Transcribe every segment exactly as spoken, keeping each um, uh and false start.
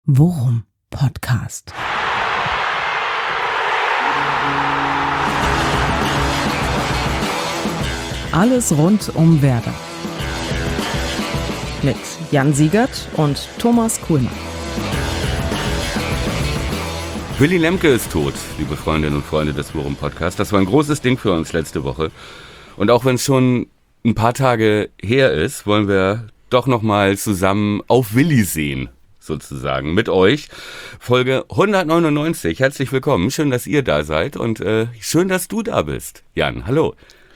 Worum Podcast. Alles rund um Werder. Mit Jan Siegert und Thomas Kuhlmann. Willy Lemke ist tot, liebe Freundinnen und Freunde des Worum Podcasts. Das war ein großes Ding für uns letzte Woche. Und auch wenn es schon ein paar Tage her ist, wollen wir doch nochmal zusammen auf Willy sehen, sozusagen, mit euch. Folge hundertneunundneunzig. Herzlich willkommen. Schön, dass ihr da seid und äh, schön, dass du da bist. Jan, hallo.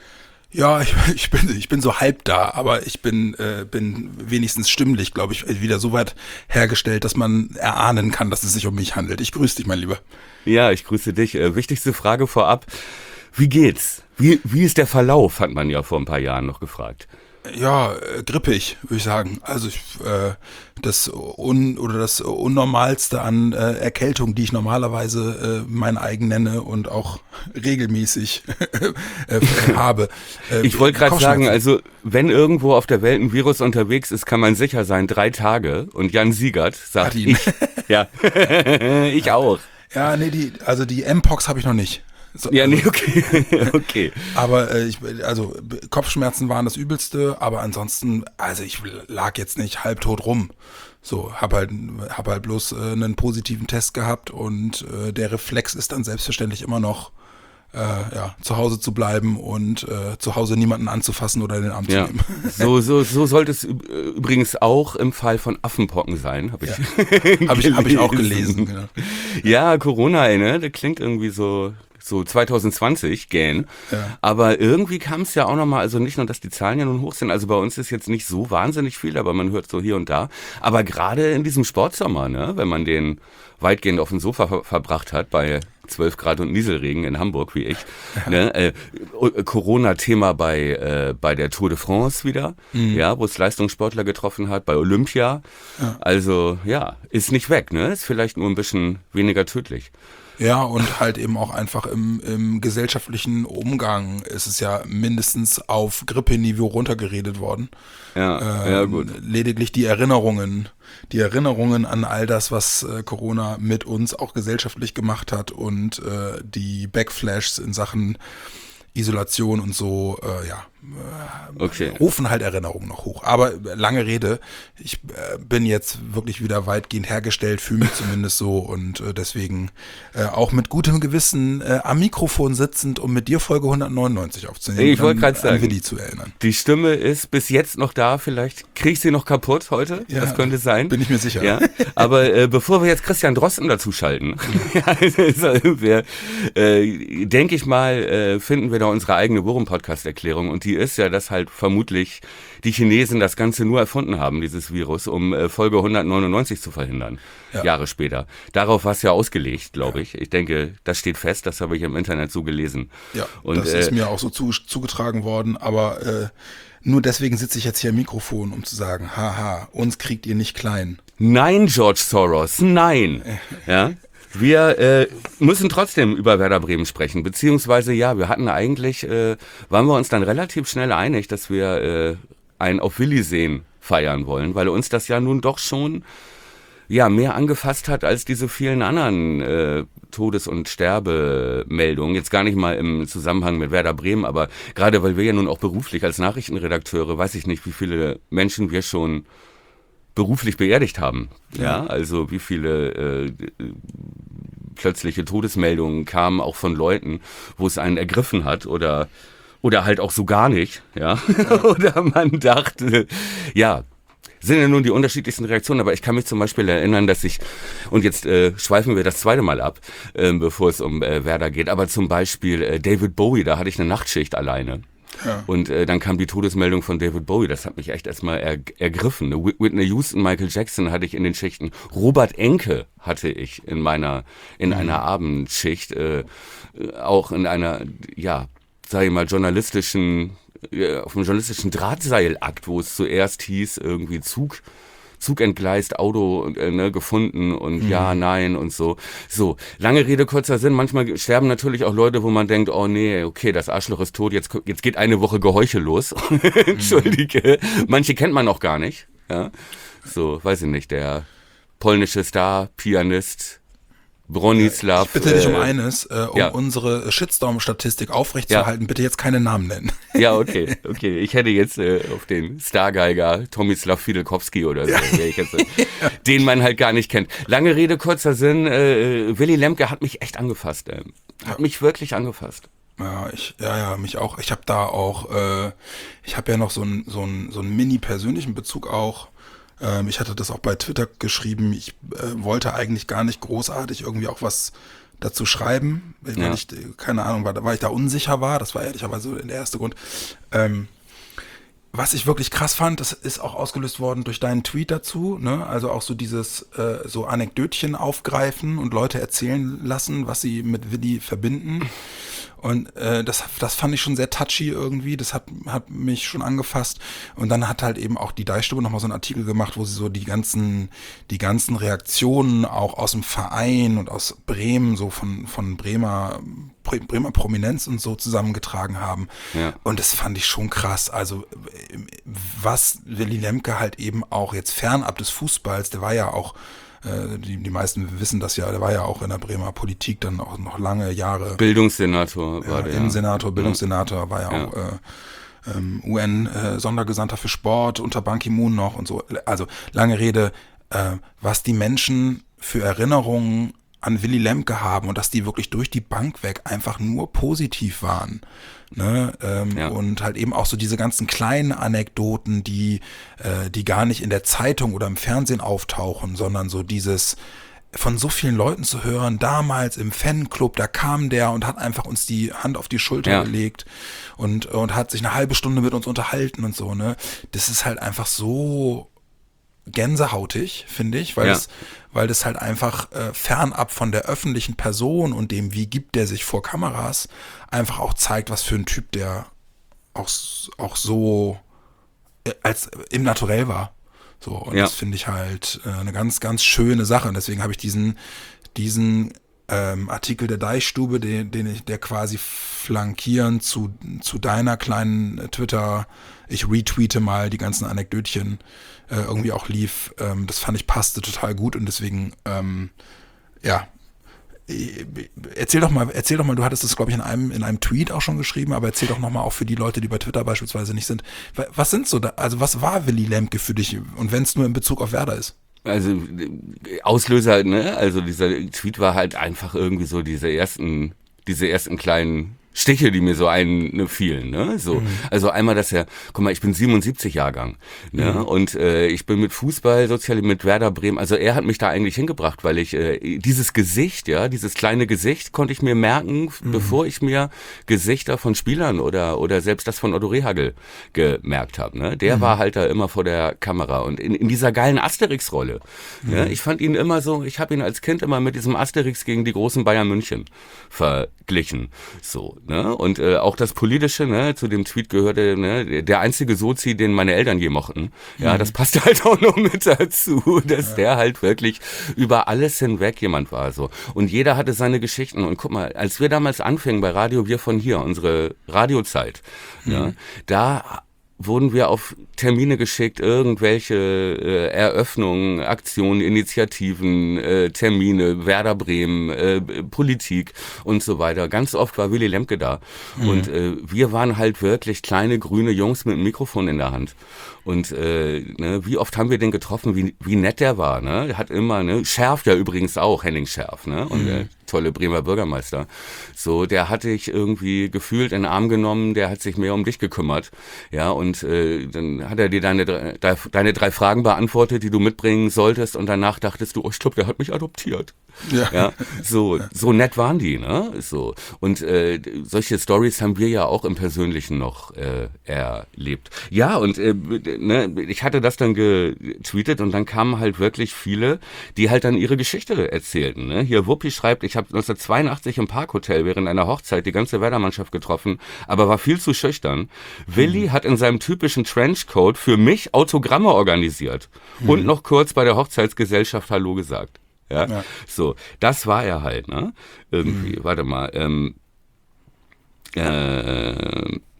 Ja, ich, ich, bin, ich bin so halb da, aber ich bin, äh, bin wenigstens stimmlich, glaube ich, wieder so weit hergestellt, dass man erahnen kann, dass es sich um mich handelt. Ich grüße dich, mein Lieber. Ja, ich grüße dich. Äh, wichtigste Frage vorab. Wie geht's? Wie, wie ist der Verlauf, hat man ja vor ein paar Jahren noch gefragt. Ja, äh, grippig, würde ich sagen. Also ich, äh, das un oder das Unnormalste an äh, Erkältung, die ich normalerweise äh, mein eigen nenne und auch regelmäßig äh, habe. Äh, ich wollte gerade sagen, also wenn irgendwo auf der Welt ein Virus unterwegs ist, kann man sicher sein, drei Tage. Und Jan Siegert sagt, ich, ja, ich auch. Ja, nee, die, also die M-Pox habe ich noch nicht. So, ja, nee, okay. okay. Aber äh, ich, also Kopfschmerzen waren das Übelste, aber ansonsten, also ich lag jetzt nicht halbtot rum. So, hab halt, hab halt bloß äh, einen positiven Test gehabt und äh, der Reflex ist dann selbstverständlich immer noch, äh, ja, zu Hause zu bleiben und äh, zu Hause niemanden anzufassen oder in den Arm zu ja. nehmen. So, so, so sollte es übrigens auch im Fall von Affenpocken sein, habe ich, ja. hab ich, hab ich auch gelesen. Genau. Ja, Corona, ey, ne? Das klingt irgendwie so. So zwanzig zwanzig gähn. Ja. Aber irgendwie kam es ja auch nochmal, also nicht nur, dass die Zahlen ja nun hoch sind, also bei uns ist jetzt nicht so wahnsinnig viel, aber man hört so hier und da. Aber gerade in diesem Sportsommer, ne, wenn man den weitgehend auf dem Sofa ver- verbracht hat, bei zwölf Grad und Nieselregen in Hamburg, wie ich, ja. ne, äh, Corona-Thema bei, äh, bei der Tour de France wieder, mhm. ja, wo es Leistungssportler getroffen hat, bei Olympia. Ja. Also ja, ist nicht weg, ne, ist vielleicht nur ein bisschen weniger tödlich. Ja, und halt eben auch einfach im, im gesellschaftlichen Umgang ist es ja mindestens auf Grippeniveau runtergeredet worden. Ja, ähm, ja gut. Lediglich die Erinnerungen, die Erinnerungen an all das, was äh, Corona mit uns auch gesellschaftlich gemacht hat und äh, die Backflashs in Sachen Isolation und so, äh, ja, äh, okay. rufen halt Erinnerungen noch hoch. Aber äh, lange Rede, ich äh, bin jetzt wirklich wieder weitgehend hergestellt, fühle mich zumindest so und äh, deswegen äh, auch mit gutem Gewissen äh, am Mikrofon sitzend, um mit dir Folge hundertneunundneunzig aufzunehmen. Ich wollte gerade sagen, an Willy zu erinnern. Die Stimme ist bis jetzt noch da, vielleicht kriege ich sie noch kaputt heute, ja, das könnte sein. Bin ich mir sicher. Ja, aber äh, bevor wir jetzt Christian Drosten dazu schalten, wir, äh, denke ich mal, äh, finden wir da unsere eigene Worum-Podcast-Erklärung und die ist ja, dass halt vermutlich die Chinesen das Ganze nur erfunden haben, dieses Virus, um äh, Folge hundertneunundneunzig zu verhindern, ja. Jahre später. Darauf war es ja ausgelegt, glaube ja. ich. Ich denke, das steht fest, das habe ich im Internet so gelesen. Ja, und, das äh, ist mir auch so zu, zugetragen worden, aber äh, nur deswegen sitze ich jetzt hier am Mikrofon, um zu sagen, haha, uns kriegt ihr nicht klein. Nein, George Soros, nein. Ja. Wir äh, müssen trotzdem über Werder Bremen sprechen, beziehungsweise ja, wir hatten eigentlich, äh, waren wir uns dann relativ schnell einig, dass wir äh, ein Auf Willy sehen feiern wollen, weil uns das ja nun doch schon ja mehr angefasst hat als diese vielen anderen äh, Todes- und Sterbemeldungen. Jetzt gar nicht mal im Zusammenhang mit Werder Bremen, aber gerade weil wir ja nun auch beruflich als Nachrichtenredakteure, weiß ich nicht, wie viele Menschen wir schon beruflich beerdigt haben. Ja, ja also wie viele äh, plötzliche Todesmeldungen kamen auch von Leuten, wo es einen ergriffen hat oder oder halt auch so gar nicht, ja. ja. Oder man dachte, ja, sind ja nun die unterschiedlichsten Reaktionen, aber ich kann mich zum Beispiel erinnern, dass ich, und jetzt äh, schweifen wir das zweite Mal ab, äh, bevor es um äh, Werder geht, aber zum Beispiel äh, David Bowie, da hatte ich eine Nachtschicht alleine. Ja. Und äh, dann kam die Todesmeldung von David Bowie, das hat mich echt erstmal er, ergriffen. Whitney Houston, Michael Jackson hatte ich in den Schichten. Robert Enke hatte ich in meiner, in mhm. einer Abendschicht, äh, auch in einer, ja, sag ich mal, journalistischen, äh, auf einem journalistischen Drahtseilakt, wo es zuerst hieß, irgendwie Zug, Zug entgleist, Auto äh, ne, gefunden und mhm. ja, nein und so. So, lange Rede, kurzer Sinn. Manchmal sterben natürlich auch Leute, wo man denkt, oh nee, okay, das Arschloch ist tot, jetzt, jetzt geht eine Woche Geheuchel los. Entschuldige. Manche kennt man auch gar nicht. Ja, so, weiß ich nicht, der polnische Star, Pianist, Bronislaw. Ich bitte dich um äh, eines, äh, um ja. unsere Shitstorm-Statistik aufrechtzuerhalten, ja. bitte jetzt keine Namen nennen. Ja, okay, okay. Ich hätte jetzt äh, auf den Stargeiger Tomislav Fidelkowski oder so, ja. ich jetzt, äh, ja. den man halt gar nicht kennt. Lange Rede, kurzer Sinn, äh, Willy Lemke hat mich echt angefasst. Äh. Hat ja. mich wirklich angefasst. Ja, ich, ja, ja, mich auch. Ich habe da auch, äh, ich habe ja noch so einen so einen, so einen mini-persönlichen Bezug auch. Ähm, ich hatte das auch bei Twitter geschrieben. Ich äh, wollte eigentlich gar nicht großartig irgendwie auch was dazu schreiben, weil ja. ich, keine Ahnung, weil, weil ich da unsicher war. Das war ehrlicherweise der erste Grund. Ähm, was ich wirklich krass fand, das ist auch ausgelöst worden durch deinen Tweet dazu, ne? Also auch so dieses äh, so Anekdötchen aufgreifen und Leute erzählen lassen, was sie mit Willy verbinden. Und äh, das, das fand ich schon sehr touchy irgendwie, das hat, hat mich schon angefasst. Und dann hat halt eben auch die Deichstube nochmal so einen Artikel gemacht, wo sie so die ganzen, die ganzen Reaktionen auch aus dem Verein und aus Bremen, so von, von Bremer, Bremer Prominenz und so zusammengetragen haben. Ja. Und das fand ich schon krass. Also was Willy Lemke halt eben auch jetzt fernab des Fußballs, der war ja auch Die, die meisten wissen das ja, der war ja auch in der Bremer Politik dann auch noch lange Jahre. Bildungssenator war ja, der. Innensenator, Bildungssenator, war ja, ja. auch äh, ähm, U N-Sondergesandter für Sport unter Ban Ki-moon noch und so. Also lange Rede, äh, was die Menschen für Erinnerungen an Willy Lemke haben und dass die wirklich durch die Bank weg einfach nur positiv waren. Ne, ähm, ja. Und halt eben auch so diese ganzen kleinen Anekdoten, die, äh, die gar nicht in der Zeitung oder im Fernsehen auftauchen, sondern so dieses von so vielen Leuten zu hören, damals im Fanclub, da kam der und hat einfach uns die Hand auf die Schulter ja. gelegt und, und hat sich eine halbe Stunde mit uns unterhalten und so, ne. Das ist halt einfach so gänsehautig, finde ich, weil, ja. das, weil das halt einfach äh, fernab von der öffentlichen Person und dem, wie gibt der sich vor Kameras, einfach auch zeigt, was für ein Typ der auch, auch so äh, als im Naturell war. So, und ja. das finde ich halt äh, eine ganz, ganz schöne Sache. Und deswegen habe ich diesen, diesen ähm, Artikel der Deichstube, den, den ich, der quasi flankierend zu, zu deiner kleinen Twitter, ich retweete mal die ganzen Anekdötchen, äh, irgendwie auch lief. Ähm, das fand ich passte total gut und deswegen, ähm, ja, erzähl doch mal, erzähl doch mal, du hattest das, glaube ich, in einem, in einem Tweet auch schon geschrieben, aber erzähl doch nochmal auch für die Leute, die bei Twitter beispielsweise nicht sind. Was sind so da, also was war Willy Lemke für dich und wenn es nur in Bezug auf Werder ist? Also Auslöser, ne, also dieser Tweet war halt einfach irgendwie so diese ersten, diese ersten kleinen Stiche, die mir so einfielen, ne, so. Mhm. Also einmal, dass er, guck mal, ich bin siebenundsiebzig Jahrgang, ne, mhm. und äh, ich bin mit Fußball, sozial mit Werder Bremen, also er hat mich da eigentlich hingebracht, weil ich äh, dieses Gesicht, ja, dieses kleine Gesicht konnte ich mir merken, mhm. bevor ich mir Gesichter von Spielern oder oder selbst das von Otto Rehhagel gemerkt habe, ne. Der mhm. war halt da immer vor der Kamera und in, in dieser geilen Asterix-Rolle, mhm. ne, ich fand ihn immer so, ich habe ihn als Kind immer mit diesem Asterix gegen die großen Bayern München verglichen, so. Ne? Und äh, auch das Politische, ne, zu dem Tweet gehörte, ne, der einzige Sozi, den meine Eltern je mochten. Ja, mhm. das passte halt auch noch mit dazu, dass ja. der halt wirklich über alles hinweg jemand war. So. Und jeder hatte seine Geschichten. Und guck mal, als wir damals anfingen bei Radio Wir von hier, unsere Radiozeit, mhm. ja, da wurden wir auf Termine geschickt, irgendwelche äh, Eröffnungen, Aktionen, Initiativen, äh, Termine, Werder Bremen, äh, Politik und so weiter. Ganz oft war Willy Lemke da. Mhm. Und äh, wir waren halt wirklich kleine grüne Jungs mit einem Mikrofon in der Hand. Und äh, ne, wie oft haben wir den getroffen, wie, wie nett der war. Ne? Der hat immer, ne, Scherf ja übrigens auch, Henning Scherf, ne? Und mhm. der tolle Bremer Bürgermeister. So, der hatte ich irgendwie gefühlt in den Arm genommen, der hat sich mehr um dich gekümmert. Ja, und äh, dann hat er dir deine, deine drei Fragen beantwortet, die du mitbringen solltest. Und danach dachtest du, oh, ich glaube, der hat mich adoptiert. Ja. ja, so so nett waren die, ne? So und äh, solche Stories haben wir ja auch im Persönlichen noch äh, erlebt. Ja, und äh, ne, ich hatte das dann getweetet und dann kamen halt wirklich viele, die halt dann ihre Geschichte erzählten. Ne? Hier Wuppi schreibt, ich habe neunzehnhundertzweiundachtzig im Parkhotel während einer Hochzeit die ganze Werder-Mannschaft getroffen, aber war viel zu schüchtern. Mhm. Willy hat in seinem typischen Trenchcoat für mich Autogramme organisiert mhm. und noch kurz bei der Hochzeitsgesellschaft Hallo gesagt. Ja? ja, so, das war er halt, ne? Irgendwie, mhm. warte mal, ähm, äh,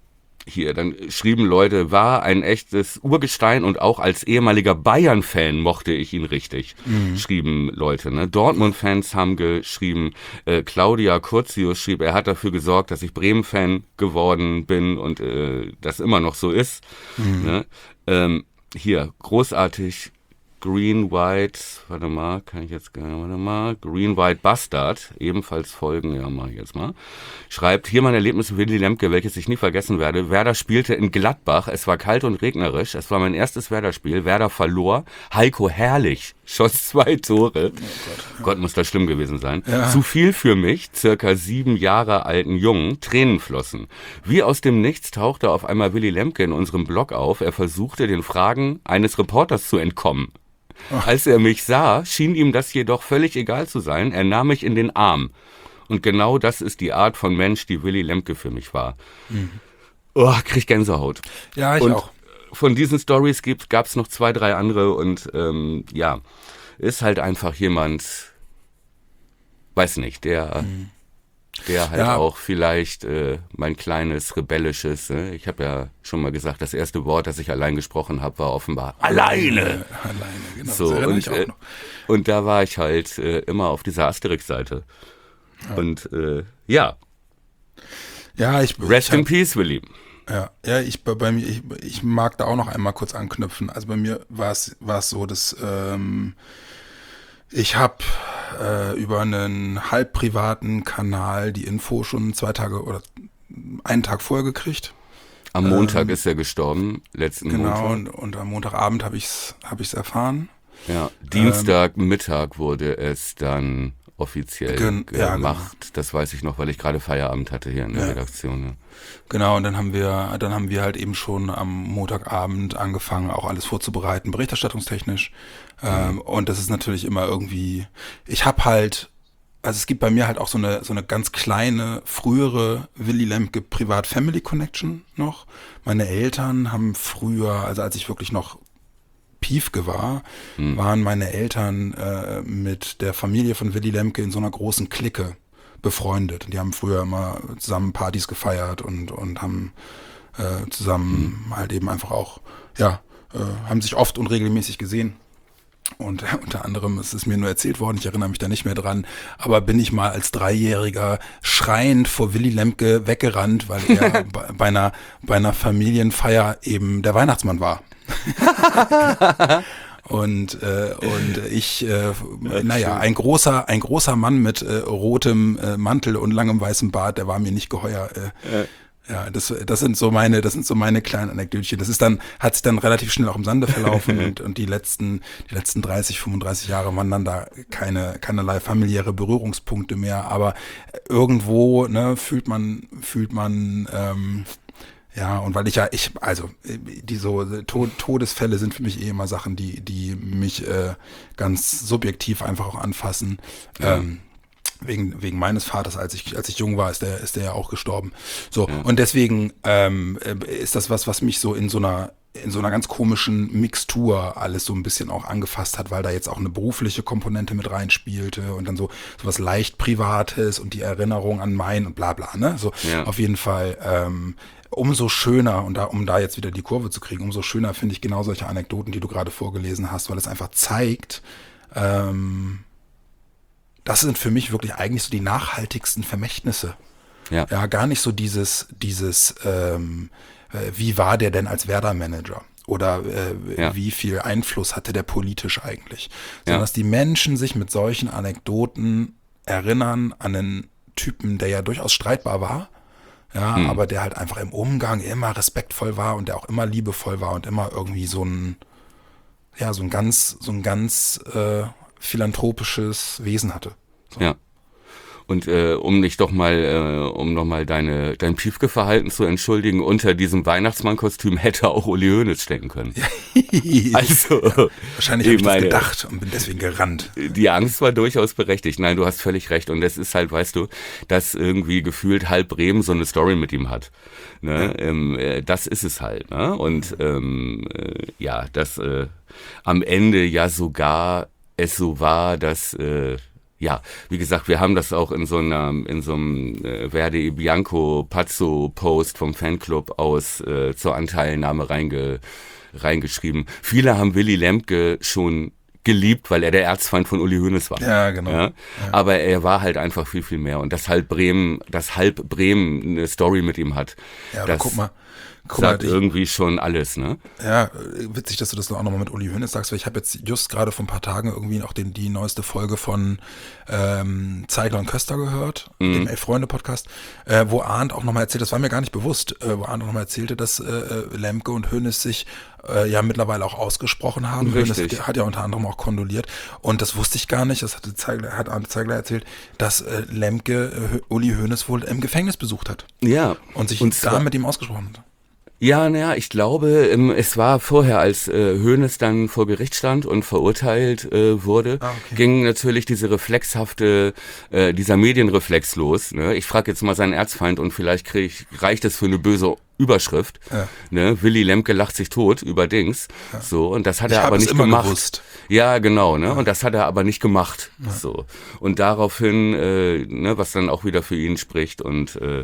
hier, dann schrieben Leute, war ein echtes Urgestein und auch als ehemaliger Bayern-Fan mochte ich ihn richtig, mhm. schrieben Leute. Ne? Dortmund-Fans haben geschrieben, äh, Claudia Curtius schrieb, er hat dafür gesorgt, dass ich Bremen-Fan geworden bin und äh, das immer noch so ist. Mhm. Ne? Ähm, hier, großartig, Green White, warte mal, kann ich jetzt, warte mal, Green White Bastard, ebenfalls folgen, ja, mach ich jetzt mal, schreibt, hier mein Erlebnis mit Willy Lemke, welches ich nie vergessen werde. Werder spielte in Gladbach, es war kalt und regnerisch, es war mein erstes Werder-Spiel, Werder verlor, Heiko Herrlich schoss zwei Tore, oh Gott, Gott, muss das schlimm gewesen sein, ja. Zu viel für mich, circa sieben Jahre alten Jungen, Tränen flossen. Wie aus dem Nichts tauchte auf einmal Willy Lemke in unserem Blog auf, er versuchte den Fragen eines Reporters zu entkommen. Ach. Als er mich sah, schien ihm das jedoch völlig egal zu sein. Er nahm mich in den Arm. Und genau das ist die Art von Mensch, die Willy Lemke für mich war. Mhm. Oh, krieg Gänsehaut. Ja, ich und auch. Von diesen Stories gab es noch zwei, drei andere. Und ähm, ja, ist halt einfach jemand, weiß nicht, der... Mhm. Der halt ja. auch vielleicht äh, mein kleines, rebellisches, äh, ich habe ja schon mal gesagt, das erste Wort, das ich allein gesprochen habe, war offenbar alleine. Alleine, genau. So, das und, ich auch noch. Äh, und da war ich halt äh, immer auf dieser Asterix-Seite. Ja. Und äh, ja. Ja, ich... Rest ich in hab, peace, Willy. Ja, ja, ich bei, bei mir, ich, ich mag da auch noch einmal kurz anknüpfen. Also bei mir war es war es so, dass ähm, ich habe äh, über einen halb privaten Kanal die Info schon zwei Tage oder einen Tag vorher gekriegt. Am Montag ähm, ist er gestorben, letzten genau, Montag. Genau, und, und am Montagabend habe ich es hab ich's erfahren. Ja, Dienstagmittag ähm, wurde es dann offiziell gen- gemacht. Ja, genau. Das weiß ich noch, weil ich gerade Feierabend hatte hier in der ja. Redaktion. Ja. Genau, und dann haben wir, dann haben wir halt eben schon am Montagabend angefangen, auch alles vorzubereiten, berichterstattungstechnisch. Mhm. Ähm, und das ist natürlich immer irgendwie, ich habe halt, also es gibt bei mir halt auch so eine so eine ganz kleine, frühere Willy Lemke Privat-Family-Connection noch. Meine Eltern haben früher, also als ich wirklich noch Piefke war, mhm. waren meine Eltern äh, mit der Familie von Willy Lemke in so einer großen Clique befreundet. Die haben früher immer zusammen Partys gefeiert und und haben äh, zusammen mhm. halt eben einfach auch, ja, äh, haben sich oft und regelmäßig gesehen. Und äh, unter anderem, es ist mir nur erzählt worden, ich erinnere mich da nicht mehr dran, aber bin ich mal als Dreijähriger schreiend vor Willy Lemke weggerannt, weil er bei, bei einer bei einer Familienfeier eben der Weihnachtsmann war. Und äh, und ich, äh, naja, ein großer ein großer Mann mit äh, rotem äh, Mantel und langem weißem Bart, der war mir nicht geheuer. Äh, ja. ja, das das sind so meine das sind so meine kleinen Anekdötchen. Das ist dann hat sich dann relativ schnell auch im Sande verlaufen und und die letzten die letzten dreißig, fünfunddreißig Jahre waren dann da keine keinerlei familiäre Berührungspunkte mehr. Aber irgendwo ne fühlt man fühlt man ähm, ja, und weil ich ja, ich, also, die so Tod, Todesfälle sind für mich eh immer Sachen, die, die mich äh, ganz subjektiv einfach auch anfassen. Ja. Ähm, wegen, wegen meines Vaters, als ich, als ich jung war, ist der, ist der ja auch gestorben. So, ja. Und deswegen ähm, ist das was, was mich so in so einer, in so einer ganz komischen Mixtur alles so ein bisschen auch angefasst hat, weil da jetzt auch eine berufliche Komponente mit reinspielte und dann so, so was leicht Privates und die Erinnerung an mein und bla bla, ne? So, ja. Auf jeden Fall, ähm, umso schöner, und da, um da jetzt wieder die Kurve zu kriegen, umso schöner finde ich genau solche Anekdoten, die du gerade vorgelesen hast, weil es einfach zeigt, ähm, das sind für mich wirklich eigentlich so die nachhaltigsten Vermächtnisse. Ja, ja gar nicht so dieses, dieses, ähm, äh, wie war der denn als Werder-Manager? Oder äh, ja. wie viel Einfluss hatte der politisch eigentlich? Sondern ja. dass die Menschen sich mit solchen Anekdoten erinnern an einen Typen, der ja durchaus streitbar war, ja, hm. aber der halt einfach im Umgang immer respektvoll war und der auch immer liebevoll war und immer irgendwie so ein, ja, so ein ganz, so ein ganz äh, philanthropisches Wesen hatte. So. Ja. Und äh, um dich doch mal, äh, um nochmal deine dein Piefke-Verhalten zu entschuldigen, unter diesem Weihnachtsmann-Kostüm hätte auch Uli Hoeneß stecken können. Also ja, wahrscheinlich habe ich das gedacht und bin deswegen gerannt. Die Angst war durchaus berechtigt. Nein, du hast völlig recht. Und das ist halt, weißt du, dass irgendwie gefühlt halb Bremen so eine Story mit ihm hat. Ne? Ja. Ähm, äh, das ist es halt. Ne? Und ähm, äh, ja, dass äh, am Ende ja sogar es so war, dass äh, ja, wie gesagt, wir haben das auch in so einer, in so einem äh, Verde Bianco Pazzo Post vom Fanclub aus äh, zur Anteilnahme reinge, reingeschrieben. Viele haben Willy Lemke schon geliebt, weil er der Erzfeind von Uli Hoeneß war. Ja, genau. Ja? Ja. Aber er war halt einfach viel, viel mehr. Und dass halb Bremen, dass halb Bremen eine Story mit ihm hat, Ja, aber das guck mal. Guck sagt mal, ich, irgendwie schon alles, ne? Ja, witzig, dass du das auch nochmal mit Uli Hoeneß sagst, weil ich habe jetzt just gerade vor ein paar Tagen irgendwie auch den, die neueste Folge von ähm, Zeigler und Köster gehört, mhm. dem Elf-Freunde-Podcast, äh, wo Arndt auch nochmal erzählt, das war mir gar nicht bewusst, äh, wo Arndt auch nochmal erzählte, dass äh, Lemke und Hoeneß sich äh, ja mittlerweile auch ausgesprochen haben. Richtig. Hoeneß hat ja unter anderem auch kondoliert und das wusste ich gar nicht, das hatte Zeigler, hat Arndt Zeigler erzählt, dass äh, Lemke äh, Uli Hoeneß wohl im Gefängnis besucht hat. Ja. Und sich und da zwar, mit ihm ausgesprochen hat. Ja, naja, ich glaube, ähm, es war vorher, als äh, Hoeneß dann vor Gericht stand und verurteilt äh, wurde, Ah, okay. ging natürlich diese reflexhafte, äh, dieser Medienreflex los. Ne? Ich frage jetzt mal seinen Erzfeind und vielleicht krieg ich, reicht es für eine böse Überschrift. Ja. Ne? Willy Lemke lacht sich tot über Dings. Ja. So, und das hat Ich er hab aber es nicht immer gemacht. gewusst. Ja, genau, ne? Und das hat er aber nicht gemacht. Ja. So. Und daraufhin, äh, ne, was dann auch wieder für ihn spricht und äh,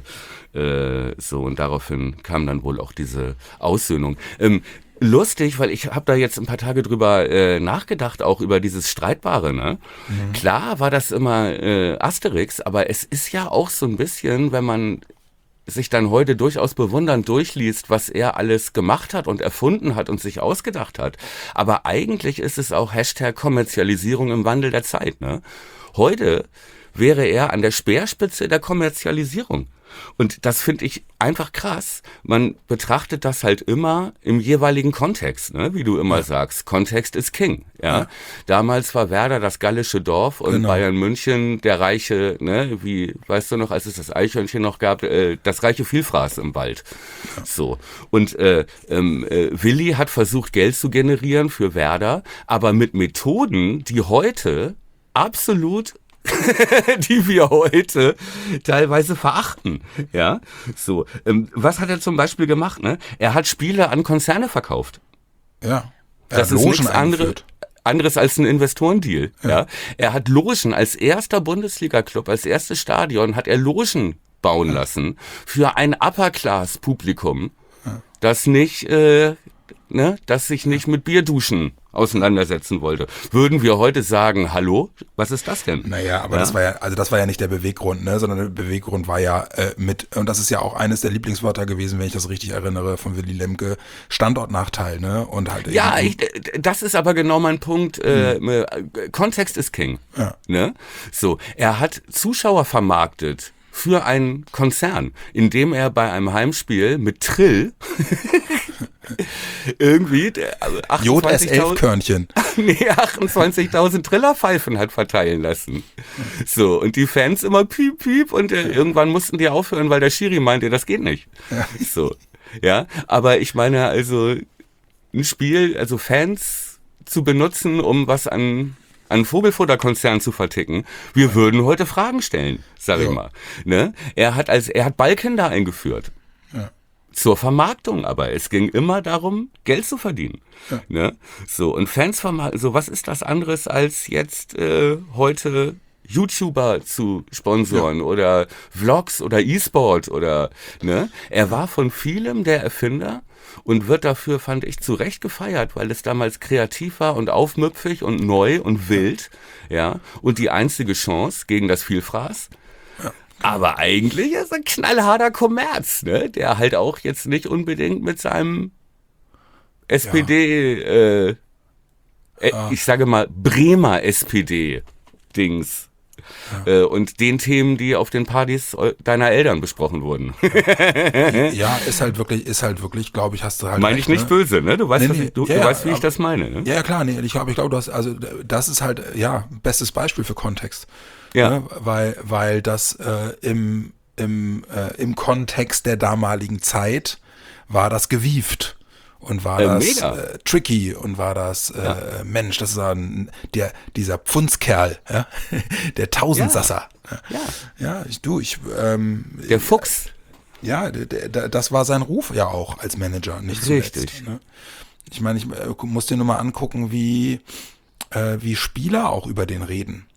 äh, so, und daraufhin kam dann wohl auch diese Aussöhnung. Ähm, lustig, weil ich habe da jetzt ein paar Tage drüber äh, nachgedacht, auch über dieses Streitbare, ne? Mhm. Klar war das immer äh, Asterix, aber es ist ja auch so ein bisschen, wenn man sich dann heute durchaus bewundernd durchliest, was er alles gemacht hat und erfunden hat und sich ausgedacht hat. Aber eigentlich ist es auch Hashtag Kommerzialisierung im Wandel der Zeit, ne? Heute wäre er an der Speerspitze der Kommerzialisierung. Und das finde ich einfach krass. Man betrachtet das halt immer im jeweiligen Kontext, ne? Wie du immer ja. sagst. Kontext ist King. Ja? ja. Damals war Werder das gallische Dorf und genau. Bayern München der reiche, ne? Wie, weißt du noch, als es das Eichhörnchen noch gab, äh, das reiche Vielfraß im Wald. Ja. So. Und äh, ähm, äh, Willi hat versucht, Geld zu generieren für Werder, aber mit Methoden, die heute absolut die wir heute teilweise verachten, ja, so. Ähm, was hat er zum Beispiel gemacht, ne? Er hat Spiele an Konzerne verkauft. Ja. Er das hat ist Logen nichts andere, anderes als ein Investorendeal, ja. ja. Er hat Logen als erster Bundesliga-Club, als erstes Stadion, hat er Logen bauen ja. lassen für ein Upper-Class-Publikum, ja. das nicht, äh, ne, das sich nicht mit Bierduschen auseinandersetzen wollte. Würden wir heute sagen, hallo, was ist das denn? Naja, aber ja? das war ja, also das war ja nicht der Beweggrund, ne, sondern der Beweggrund war ja äh, mit, und das ist ja auch eines der Lieblingswörter gewesen, wenn ich das richtig erinnere, von Willy Lemke, Standortnachteil, ne, und halt ja, ich, das ist aber genau mein Punkt, äh, hm. Kontext ist King, ja. ne, so, er hat Zuschauer vermarktet für einen Konzern, indem er bei einem Heimspiel mit Trill irgendwie J S elf Körnchen. Nee, achtundzwanzigtausend Trillerpfeifen hat verteilen lassen. So, und die Fans immer piep, piep und äh, irgendwann mussten die aufhören, weil der Schiri meinte, das geht nicht. Ja. So, ja, aber ich meine also ein Spiel, also Fans zu benutzen, um was an an Vogelfutterkonzern zu verticken. Wir ja. würden heute Fragen stellen, sag ja. ich mal. Ne? Er hat als er hat Ballkinder eingeführt. Ja. Zur Vermarktung, aber es ging immer darum, Geld zu verdienen. Ja. Ne? So, und Fans vermarkten, so was ist das anderes als jetzt äh, heute YouTuber zu sponsoren ja. oder Vlogs oder E-Sport oder, ne? Er war von vielem der Erfinder und wird dafür, fand ich, zu Recht gefeiert, weil es damals kreativ war und aufmüpfig und neu und wild, ja, und die einzige Chance gegen das Vielfraß. Ja. Aber eigentlich ist er ein knallharter Kommerz, ne? Der halt auch jetzt nicht unbedingt mit seinem S P D, ja. äh, äh, ah. ich sage mal Bremer S P D-Dings ja. äh, und den Themen, die auf den Partys deiner Eltern besprochen wurden. Ja, ist halt wirklich, ist halt wirklich, glaube ich, hast du halt. Meine ich nicht ne? böse, ne? Du weißt, nee, was nee, ich, du, ja, du weißt, wie ja, ich das meine, ne? Ja, klar, nee, ich glaube, ich glaube, du hast, also das ist halt, ja, bestes Beispiel für Kontext. Ja. Ne? Weil, weil das äh, im, im, äh, im Kontext der damaligen Zeit war das gewieft. Und war äh, das mega. äh, tricky und war das, äh, ja. Mensch, das ist ein, der, dieser Pfundskerl, ja? Der Tausendsasser. Ja, ja ich, du, ich, ähm, der Fuchs. Ja, der, der, das war sein Ruf ja auch als Manager, nicht zuletzt. Richtig. Ne? Ich meine, ich äh, muss dir nur mal angucken, wie, äh, wie Spieler auch über den reden.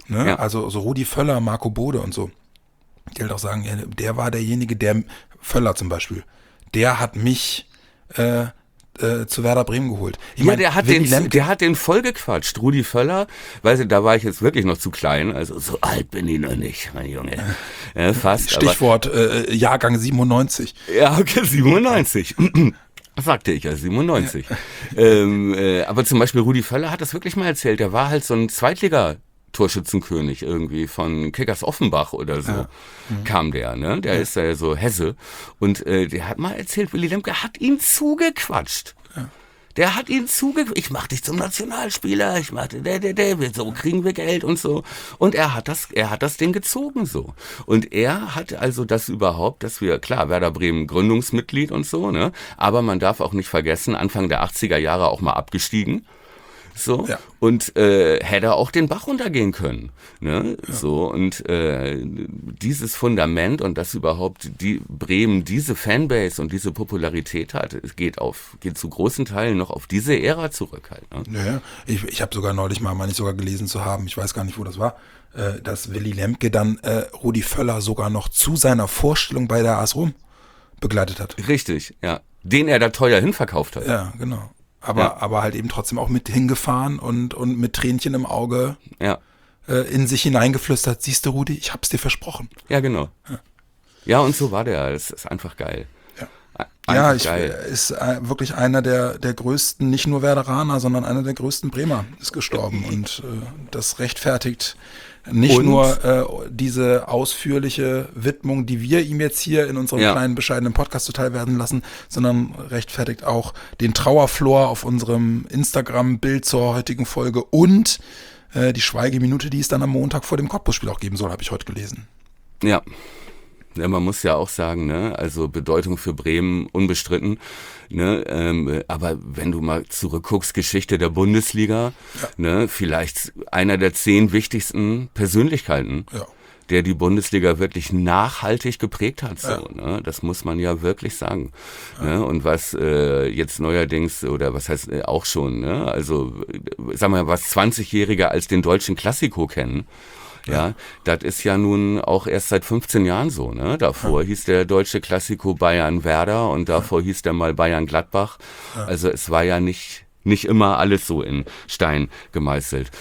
Ne? Ja. Also so Rudi Völler, Marco Bode und so. Ich will auch sagen, ja, der war derjenige, der, Völler zum Beispiel, der hat mich äh, äh, zu Werder Bremen geholt. Ich ja, mein, der hat, Willy den, Lemke, der hat den voll gequatscht. Rudi Völler, weißt du, da war ich jetzt wirklich noch zu klein, also so alt bin ich noch nicht, mein Junge. Ja, fast. Stichwort äh, Jahrgang siebenundneunzig. Aber, ja, okay, siebenundneunzig. Das sagte ich ja, siebenundneunzig. Ja. Ähm, äh, aber zum Beispiel Rudi Völler hat das wirklich mal erzählt. Der war halt so ein Zweitliga- Torschützenkönig irgendwie von Kickers Offenbach oder so, ja. mhm. kam der, ne? Der ja. ist ja so Hesse. Und äh, der hat mal erzählt, Willy Lemke hat ihn zugequatscht. Ja. Der hat ihn zugequatscht. Ich mach dich zum Nationalspieler, ich mach dich, der, der, der, so kriegen wir Geld und so. Und er hat das, er hat das Ding gezogen so. Und er hat also das überhaupt, dass wir, klar, Werder Bremen Gründungsmitglied und so, ne? Aber man darf auch nicht vergessen, Anfang der achtziger Jahre auch mal abgestiegen. So, ja. Und äh, hätte auch den Bach runtergehen können. Ne? Ja. So, und äh, dieses Fundament und dass überhaupt die Bremen diese Fanbase und diese Popularität hat, es geht auf, geht zu großen Teilen noch auf diese Ära zurück halt. Ne? Ja, ich, ich habe sogar neulich mal, meine ich sogar gelesen zu haben, ich weiß gar nicht, wo das war, äh, dass Willy Lemke dann äh, Rudi Völler sogar noch zu seiner Vorstellung bei der A S Rom begleitet hat. Richtig, ja. Den er da teuer hinverkauft hat. Ja, genau. Aber, ja. aber halt eben trotzdem auch mit hingefahren und, und mit Tränchen im Auge ja. äh, in sich hineingeflüstert, siehst du, Rudi, ich hab's dir versprochen. Ja, genau. Ja, ja und so war der. Das ist einfach geil. Ja, einfach ja ich, geil. ist äh, wirklich einer der, der größten, nicht nur Werderaner, sondern einer der größten Bremer ist gestorben. Und äh, das rechtfertigt nicht und? nur äh, diese ausführliche Widmung, die wir ihm jetzt hier in unserem ja. kleinen, bescheidenen Podcast zuteil werden lassen, sondern rechtfertigt auch den Trauerflor auf unserem Instagram-Bild zur heutigen Folge und äh, die Schweigeminute, die es dann am Montag vor dem Cottbus-Spiel auch geben soll, habe ich heute gelesen. Ja. Ja, man muss ja auch sagen, ne, also Bedeutung für Bremen unbestritten, ne, ähm, aber wenn du mal zurückguckst, Geschichte der Bundesliga, ja. ne, vielleicht einer der zehn wichtigsten Persönlichkeiten, ja. der die Bundesliga wirklich nachhaltig geprägt hat, so, ja. ne, das muss man ja wirklich sagen, ja. ne, und was äh, jetzt neuerdings, oder was heißt äh, auch schon, ne, also, sag mal, was zwanzigjährige als den deutschen Klassiko kennen, ja, das ist ja nun auch erst seit fünfzehn Jahren so, ne? Davor ja. hieß der deutsche Klassiko Bayern Werder und davor ja. hieß der mal Bayern Gladbach. Ja. Also es war ja nicht, nicht immer alles so in Stein gemeißelt.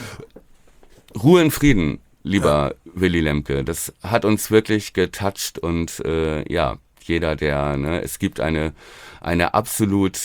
Ja. Ruhe in Frieden, lieber ja. Willy Lemke. Das hat uns wirklich getoucht und äh, ja, jeder, der, ne, es gibt eine, eine absolut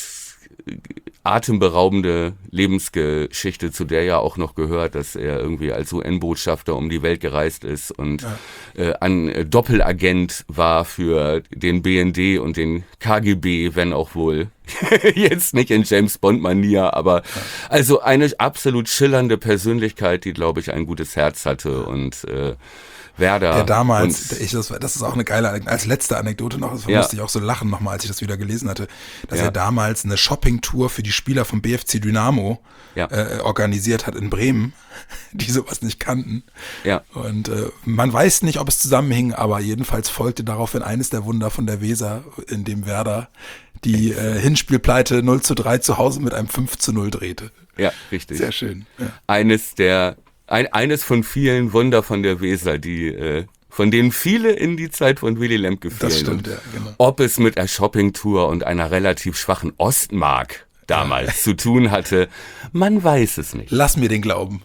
atemberaubende Lebensgeschichte, zu der ja auch noch gehört, dass er irgendwie als U N-Botschafter um die Welt gereist ist und ja. äh, ein Doppelagent war für den B N D und den K G B, wenn auch wohl jetzt nicht in James-Bond-Manier, aber ja. also eine absolut schillernde Persönlichkeit, die, glaube ich, ein gutes Herz hatte und äh, Werder. Der damals, ich, das, das ist auch eine geile Anekdote, als letzte Anekdote noch, das ja. musste ich auch so lachen nochmal, als ich das wieder gelesen hatte, dass ja. er damals eine Shopping-Tour für die Spieler vom B F C Dynamo ja. äh, organisiert hat in Bremen, die sowas nicht kannten. Ja. Und äh, man weiß nicht, ob es zusammenhing, aber jedenfalls folgte daraufhin eines der Wunder von der Weser, in dem Werder die äh, Hinspielpleite null zu drei zu Hause mit einem fünf zu null drehte. Ja, richtig. Sehr schön. Ja. Eines der Ein, eines von vielen Wunder von der Weser, die, äh, von denen viele in die Zeit von Willy Lemke fielen. Das stimmt, ja, genau. Ob es mit einer Shoppingtour und einer relativ schwachen Ostmark damals ja. zu tun hatte, man weiß es nicht. Lass mir den glauben.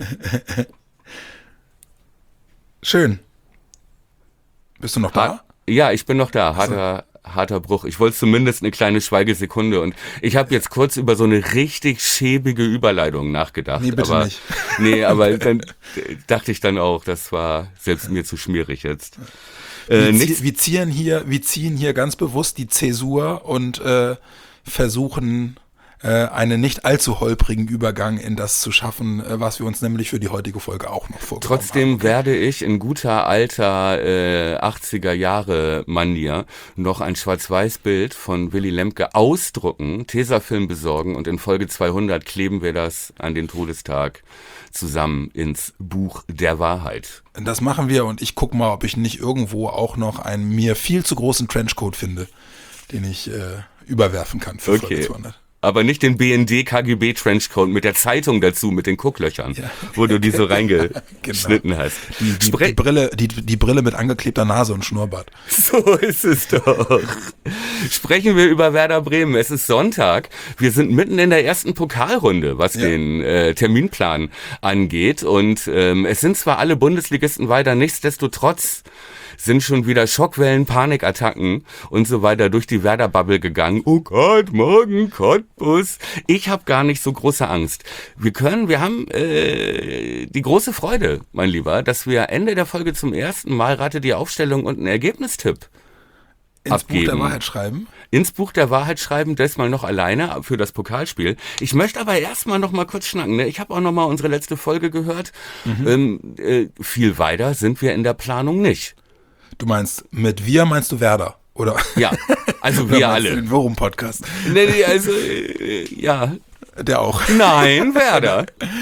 Schön. Bist du noch da? Ha- ja, ich bin noch da. Harter, harter Bruch. Ich wollte zumindest eine kleine Schweigesekunde und ich habe jetzt kurz über so eine richtig schäbige Überleitung nachgedacht. Nee, bitte aber, nicht. Nee, aber dann dachte ich dann auch, das war selbst mir zu schmierig jetzt. Äh, wir, zie- wir, ziehen hier, wir ziehen hier ganz bewusst die Zäsur und äh, versuchen äh, einen nicht allzu holprigen Übergang in das zu schaffen, äh, was wir uns nämlich für die heutige Folge auch noch vorgenommen Trotzdem haben. werde ich in guter alter äh, achtziger Jahre Manier noch ein Schwarz-Weiß-Bild von Willy Lemke ausdrucken, Tesafilm besorgen und in Folge zweihundert kleben wir das an den Todestag zusammen ins Buch der Wahrheit. Das machen wir und ich gucke mal, ob ich nicht irgendwo auch noch einen mir viel zu großen Trenchcoat finde, den ich äh, überwerfen kann für okay. Folge zweihundert. aber nicht den B N D K G B Trenchcoat mit der Zeitung dazu, mit den Gucklöchern, ja. wo du die so reingeschnitten genau. hast. Die, die, die, Brille, die, die Brille mit angeklebter Nase und Schnurrbart. So ist es doch. Sprechen wir über Werder Bremen. Es ist Sonntag. Wir sind mitten in der ersten Pokalrunde, was ja. den äh, Terminplan angeht. Und ähm, es sind zwar alle Bundesligisten weiter, nichtsdestotrotz sind schon wieder Schockwellen, Panikattacken und so weiter durch die Werder-Bubble gegangen. Oh Gott, morgen Cottbus. Ich habe gar nicht so große Angst. Wir können, wir haben äh, die große Freude, mein Lieber, dass wir Ende der Folge zum ersten Mal Rate die Aufstellung und einen Ergebnistipp ins abgeben. Buch der Wahrheit schreiben? Ins Buch der Wahrheit schreiben, das mal noch alleine für das Pokalspiel. Ich möchte aber erstmal noch mal kurz schnacken. Ne? Ich habe auch noch mal unsere letzte Folge gehört. Mhm. Ähm, äh, viel weiter sind wir in der Planung nicht. Du meinst, mit wir meinst du Werder, oder? Ja, also wir alle. Den Worum-Podcast. Nee, nee, also, äh, ja. Der auch. Nein, Werder.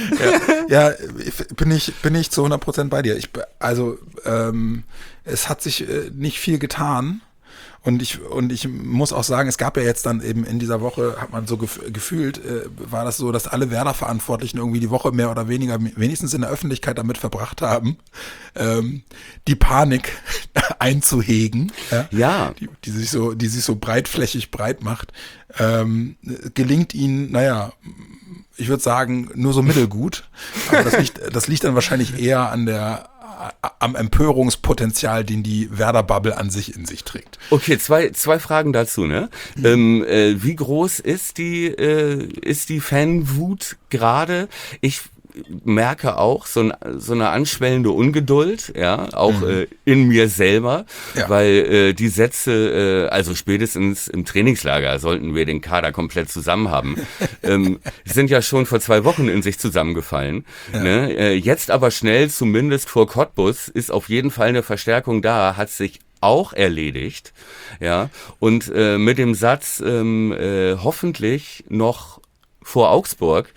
Ja, ja bin, ich, bin ich zu hundert Prozent bei dir. Ich, also, ähm, es hat sich äh, nicht viel getan. Und ich, und ich muss auch sagen, es gab ja jetzt dann eben in dieser Woche, hat man so gef- gefühlt, äh, war das so, dass alle Werder-Verantwortlichen irgendwie die Woche mehr oder weniger, wenigstens in der Öffentlichkeit damit verbracht haben, ähm, die Panik einzuhegen, ja, ja. Die, die sich so, die sich so breitflächig breit macht, ähm, gelingt ihnen, naja, ich würde sagen, nur so mittelgut. Aber das liegt, das liegt dann wahrscheinlich eher an der am Empörungspotenzial, den die Werder-Bubble an sich in sich trägt. Okay, zwei zwei Fragen dazu, ne? Mhm. Ähm, äh, wie groß ist die äh, ist die Fanwut gerade? Ich merke auch so, ein, so eine anschwellende Ungeduld, ja, auch mhm. äh, in mir selber, ja. weil äh, die Sätze, äh, also spätestens im Trainingslager sollten wir den Kader komplett zusammen haben, ähm, sind ja schon vor zwei Wochen in sich zusammengefallen. Ja. Ne? Äh, jetzt aber schnell, zumindest vor Cottbus, ist auf jeden Fall eine Verstärkung da, hat sich auch erledigt, ja, und äh, mit dem Satz ähm, äh, hoffentlich noch vor Augsburg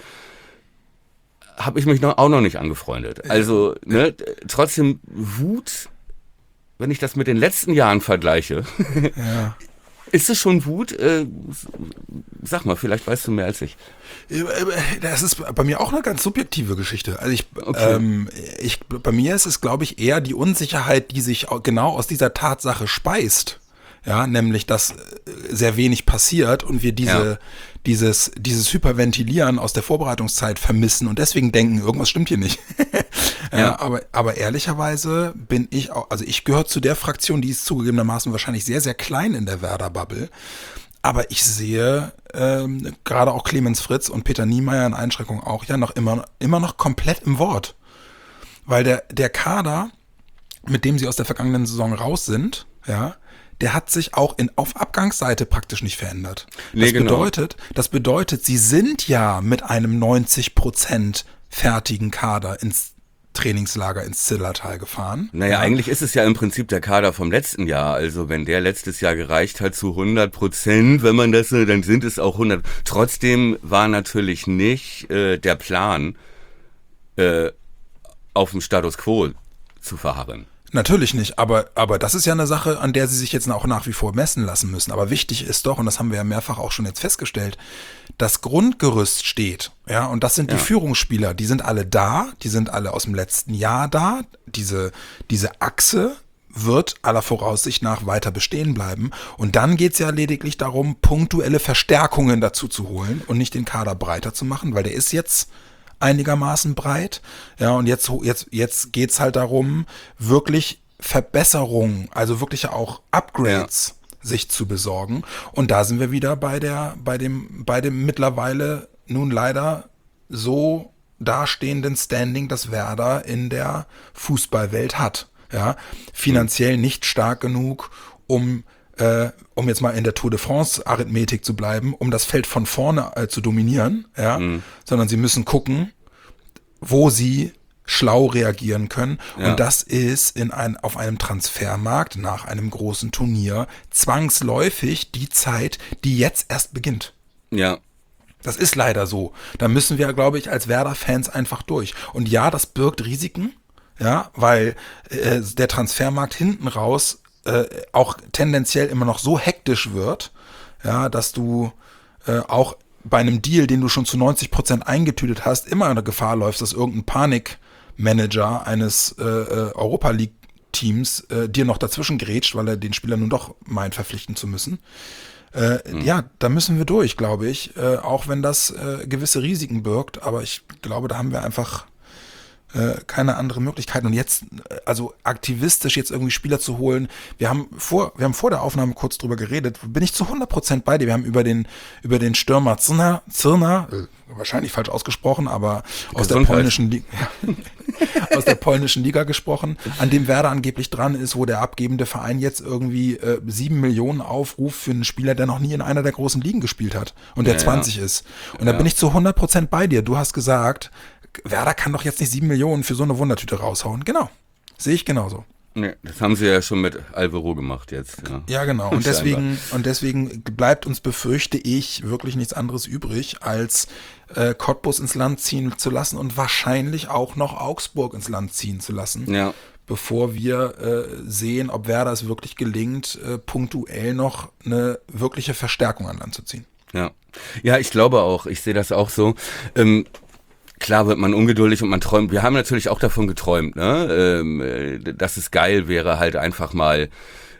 habe ich mich noch, auch noch nicht angefreundet. Also, ne, trotzdem Wut, wenn ich das mit den letzten Jahren vergleiche, ja. Ist es schon Wut? Äh, sag mal, vielleicht weißt du mehr als ich. Das ist bei mir auch eine ganz subjektive Geschichte. Also ich, okay. ähm, ich bei mir ist es, glaube ich, eher die Unsicherheit, die sich genau aus dieser Tatsache speist. Ja, nämlich, dass sehr wenig passiert und wir diese, ja. dieses, dieses Hyperventilieren aus der Vorbereitungszeit vermissen und deswegen denken, irgendwas stimmt hier nicht. ja, ja. Aber, aber ehrlicherweise bin ich auch, also ich gehöre zu der Fraktion, die ist zugegebenermaßen wahrscheinlich sehr, sehr klein in der Werder-Bubble. Aber ich sehe ähm, gerade auch Clemens Fritz und Peter Niemeyer in Einschränkung auch ja noch immer, immer noch komplett im Wort. Weil der, der Kader, mit dem sie aus der vergangenen Saison raus sind, ja, der hat sich auch in, auf Abgangsseite praktisch nicht verändert. Das nee, genau. bedeutet, das bedeutet, sie sind ja mit einem neunzig Prozent fertigen Kader ins Trainingslager ins Zillertal gefahren. Naja, ja. Eigentlich ist es ja im Prinzip der Kader vom letzten Jahr. Also wenn der letztes Jahr gereicht hat zu hundert Prozent, wenn man das, dann sind es auch hundert. Trotzdem war natürlich nicht äh, der Plan, äh, auf dem Status Quo zu verharren. Natürlich nicht, aber, aber das ist ja eine Sache, an der sie sich jetzt auch nach wie vor messen lassen müssen. Aber wichtig ist doch, und das haben wir ja mehrfach auch schon jetzt festgestellt, das Grundgerüst steht, ja, und das sind ja. die Führungsspieler, die sind alle da, die sind alle aus dem letzten Jahr da, diese, diese Achse wird aller Voraussicht nach weiter bestehen bleiben. Und dann geht's ja lediglich darum, punktuelle Verstärkungen dazu zu holen und nicht den Kader breiter zu machen, weil der ist jetzt einigermaßen breit. Ja, und jetzt, jetzt, jetzt geht's halt darum, wirklich Verbesserungen, also wirklich auch Upgrades ja. sich zu besorgen. Und da sind wir wieder bei der, bei dem, bei dem mittlerweile nun leider so dastehenden Standing, das Werder in der Fußballwelt hat. Ja, finanziell nicht stark genug, um Äh, um jetzt mal in der Tour de France Arithmetik zu bleiben, um das Feld von vorne äh, zu dominieren, ja, mhm. sondern sie müssen gucken, wo sie schlau reagieren können. Ja. Und das ist in ein, auf einem Transfermarkt nach einem großen Turnier zwangsläufig die Zeit, die jetzt erst beginnt. Ja. Das ist leider so. Da müssen wir, glaube ich, als Werder-Fans einfach durch. Und ja, das birgt Risiken, ja, weil äh, der Transfermarkt hinten raus Äh, auch tendenziell immer noch so hektisch wird, ja, dass du äh, auch bei einem Deal, den du schon zu neunzig Prozent eingetütet hast, immer eine Gefahr läufst, dass irgendein Panikmanager eines äh, Europa League Teams äh, dir noch dazwischen grätscht, weil er den Spieler nun doch meint, verpflichten zu müssen. Äh, mhm. Ja, da müssen wir durch, glaube ich, äh, auch wenn das äh, gewisse Risiken birgt, aber ich glaube, da haben wir einfach äh, keine andere Möglichkeit. Und jetzt, also aktivistisch jetzt irgendwie Spieler zu holen, wir haben vor, wir haben vor der Aufnahme kurz drüber geredet, bin ich zu hundert Prozent bei dir, wir haben über den, über den Stürmer Zirner, Zirner, äh, wahrscheinlich falsch ausgesprochen, aber aus der polnischen Liga, ja, aus der polnischen Liga gesprochen, an dem Werder angeblich dran ist, wo der abgebende Verein jetzt irgendwie äh, sieben Millionen aufruft für einen Spieler, der noch nie in einer der großen Ligen gespielt hat und der ja, zwanzig ja. ist. Und ja. da bin ich zu hundert Prozent bei dir. Du hast gesagt, Werder kann doch jetzt nicht sieben Millionen für so eine Wundertüte raushauen. Genau. Sehe ich genauso. Nee, das haben sie ja schon mit Alvaro gemacht jetzt. Ja, ja genau. Und deswegen, und deswegen bleibt uns, befürchte ich, wirklich nichts anderes übrig, als äh, Cottbus ins Land ziehen zu lassen und wahrscheinlich auch noch Augsburg ins Land ziehen zu lassen, ja. bevor wir äh, sehen, ob Werder es wirklich gelingt, äh, punktuell noch eine wirkliche Verstärkung an Land zu ziehen. Ja, ja, ich glaube auch. Ich sehe das auch so. Ähm, Klar wird man ungeduldig und man träumt. Wir haben natürlich auch davon geträumt, ne, ähm, dass es geil wäre, halt einfach mal,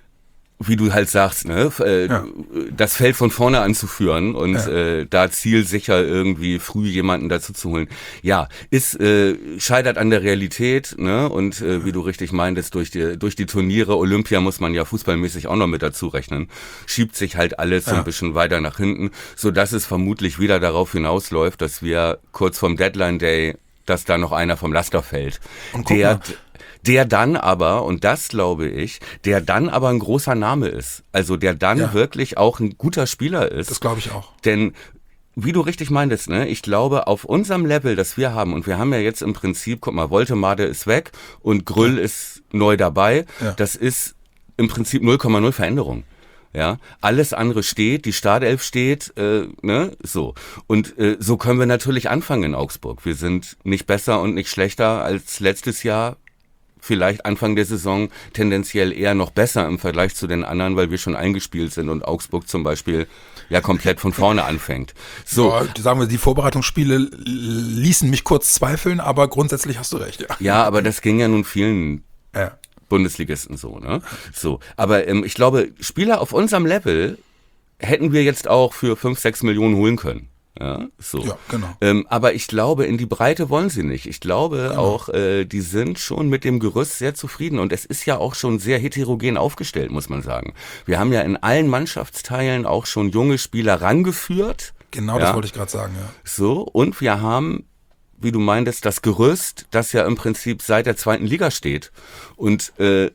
wie du halt sagst, ne, äh, ja. das Feld von vorne anzuführen und ja. äh, da zielsicher irgendwie früh jemanden dazu zu holen. Ja, ist äh, scheitert an der Realität, ne, und äh, wie du richtig meintest, durch die durch die Turniere, Olympia muss man ja fußballmäßig auch noch mit dazu rechnen, schiebt sich halt alles ja. so ein bisschen weiter nach hinten, so dass es vermutlich wieder darauf hinausläuft, dass wir kurz vorm Deadline Day, dass da noch einer vom Laster fällt, und der mal. Der dann aber, und das glaube ich, der dann aber ein großer Name ist. Also der dann ja. wirklich auch ein guter Spieler ist. Das glaube ich auch. Denn, wie du richtig meintest, ne, ich glaube, auf unserem Level, das wir haben, und wir haben ja jetzt im Prinzip, guck mal, Woltemade ist weg und Grüll ja. ist neu dabei. Ja. Das ist im Prinzip null Komma null Veränderung. Ja, alles andere steht, die Startelf steht, äh, ne, so. Und äh, so können wir natürlich anfangen in Augsburg. Wir sind nicht besser und nicht schlechter als letztes Jahr. Vielleicht Anfang der Saison tendenziell eher noch besser im Vergleich zu den anderen, weil wir schon eingespielt sind und Augsburg zum Beispiel ja komplett von vorne anfängt. So, ja, sagen wir, die Vorbereitungsspiele ließen mich kurz zweifeln, aber grundsätzlich hast du recht. Ja, ja, aber das ging ja nun vielen ja. Bundesligisten so, ne? So, aber ähm, ich glaube, Spieler auf unserem Level hätten wir jetzt auch für fünf, sechs Millionen holen können. Ja, so. Ja, genau. Ähm, aber ich glaube, in die Breite wollen sie nicht. Ich glaube genau. auch, äh, die sind schon mit dem Gerüst sehr zufrieden und es ist ja auch schon sehr heterogen aufgestellt, muss man sagen. Wir haben ja in allen Mannschaftsteilen auch schon junge Spieler rangeführt. Genau, ja. das wollte ich gerade sagen, ja. So, und wir haben, wie du meintest, das Gerüst, das ja im Prinzip seit der zweiten Liga steht und äh,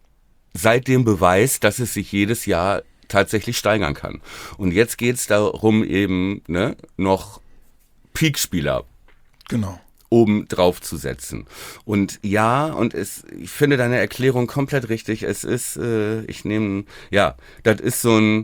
seitdem beweist, dass es sich jedes Jahr tatsächlich steigern kann. Und jetzt geht's darum, eben ne, noch Peak-Spieler genau. oben drauf zu setzen. Und ja, und es, ich finde deine Erklärung komplett richtig. Es ist, äh, ich nehme, ja, das ist so ein,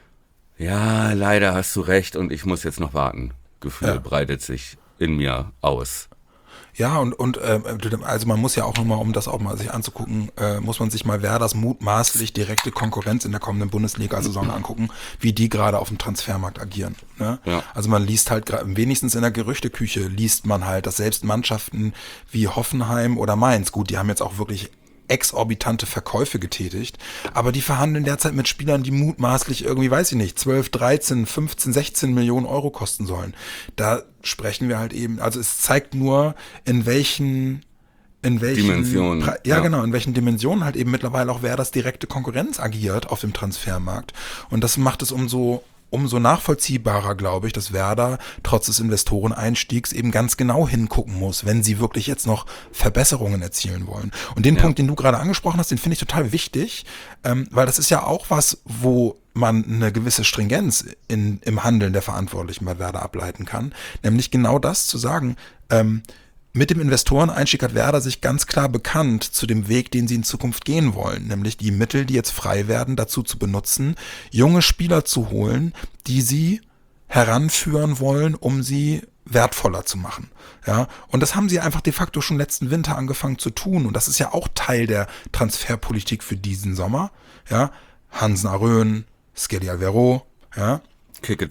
ja, leider hast du recht und ich muss jetzt noch warten. Gefühl ja. breitet sich in mir aus. Ja, und, und äh, also man muss ja auch nochmal, um das auch mal sich anzugucken, äh, muss man sich mal Werders mutmaßlich direkte Konkurrenz in der kommenden Bundesliga-Saison angucken, wie die gerade auf dem Transfermarkt agieren. Ne? Ja. Also man liest halt, wenigstens in der Gerüchteküche liest man halt, dass selbst Mannschaften wie Hoffenheim oder Mainz, gut, die haben jetzt auch wirklich exorbitante Verkäufe getätigt, aber die verhandeln derzeit mit Spielern, die mutmaßlich irgendwie, weiß ich nicht, zwölf, dreizehn, fünfzehn, sechzehn Millionen Euro kosten sollen. Da sprechen wir halt eben, also es zeigt nur, in welchen in welchen Dimensionen. Ja, ja, genau, in welchen Dimensionen halt eben mittlerweile auch wer das direkte Konkurrenz agiert auf dem Transfermarkt. Und das macht es umso umso nachvollziehbarer, glaube ich, dass Werder trotz des Investoreneinstiegs eben ganz genau hingucken muss, wenn sie wirklich jetzt noch Verbesserungen erzielen wollen. Und den ja. Punkt, den du gerade angesprochen hast, den finde ich total wichtig, ähm, weil das ist ja auch was, wo man eine gewisse Stringenz in, im Handeln der Verantwortlichen bei Werder ableiten kann, nämlich genau das zu sagen, ähm, mit dem Investoreneinstieg hat Werder sich ganz klar bekannt zu dem Weg, den sie in Zukunft gehen wollen, nämlich die Mittel, die jetzt frei werden, dazu zu benutzen, junge Spieler zu holen, die sie heranführen wollen, um sie wertvoller zu machen. Ja, und das haben sie einfach de facto schon letzten Winter angefangen zu tun und das ist ja auch Teil der Transferpolitik für diesen Sommer. Ja, Hansen Arön, Skelly Alvaro, ja. Kicketop,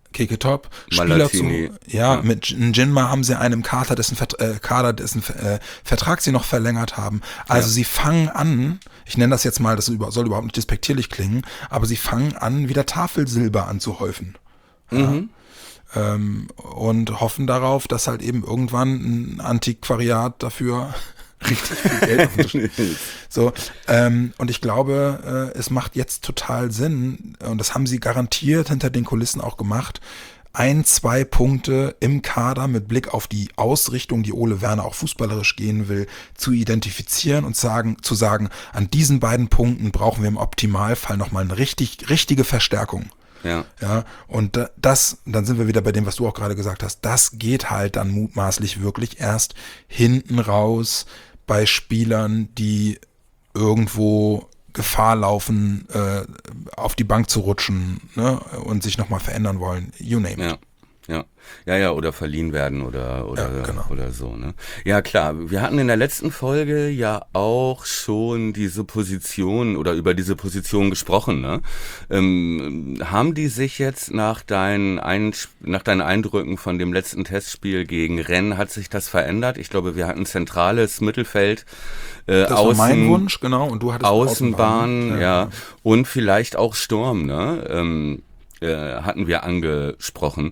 Keke Top, Spieler Malatini. zu, ja, Ja. mit Njinma haben sie einen Kader, dessen, Vert- äh, Kader, dessen äh, Vertrag sie noch verlängert haben. Also Ja. sie fangen an, ich nenne das jetzt mal, das über- soll überhaupt nicht despektierlich klingen, aber sie fangen an, wieder Tafelsilber anzuhäufen. Mhm. Ähm, und hoffen darauf, dass halt eben irgendwann ein Antiquariat dafür richtig viel Geld auf den Tisch- So, ähm, und ich glaube, äh, es macht jetzt total Sinn, und das haben sie garantiert hinter den Kulissen auch gemacht, ein, zwei Punkte im Kader mit Blick auf die Ausrichtung, die Ole Werner auch fußballerisch gehen will, zu identifizieren und sagen, zu sagen, an diesen beiden Punkten brauchen wir im Optimalfall nochmal eine richtig, richtige Verstärkung. Ja. Ja, und da- das, dann sind wir wieder bei dem, was du auch gerade gesagt hast, das geht halt dann mutmaßlich wirklich erst hinten raus bei Spielern, die irgendwo Gefahr laufen, äh, auf die Bank zu rutschen, ne, und sich nochmal verändern wollen. You name it. Ja. Ja, ja, ja, oder verliehen werden oder oder Ja, genau. oder so, ne? Ja, klar, wir hatten in der letzten Folge ja auch schon diese Position oder über diese Position gesprochen, ne? Ähm, haben die sich jetzt nach deinen Ein- nach deinen Eindrücken von dem letzten Testspiel gegen Rennes, hat sich das verändert? Ich glaube, wir hatten zentrales Mittelfeld, äh, Das Außen, war mein Wunsch, genau, und du hattest Außenbahn, Außenbahn. ja, und vielleicht auch Sturm, ne? Ähm, äh, hatten wir angesprochen.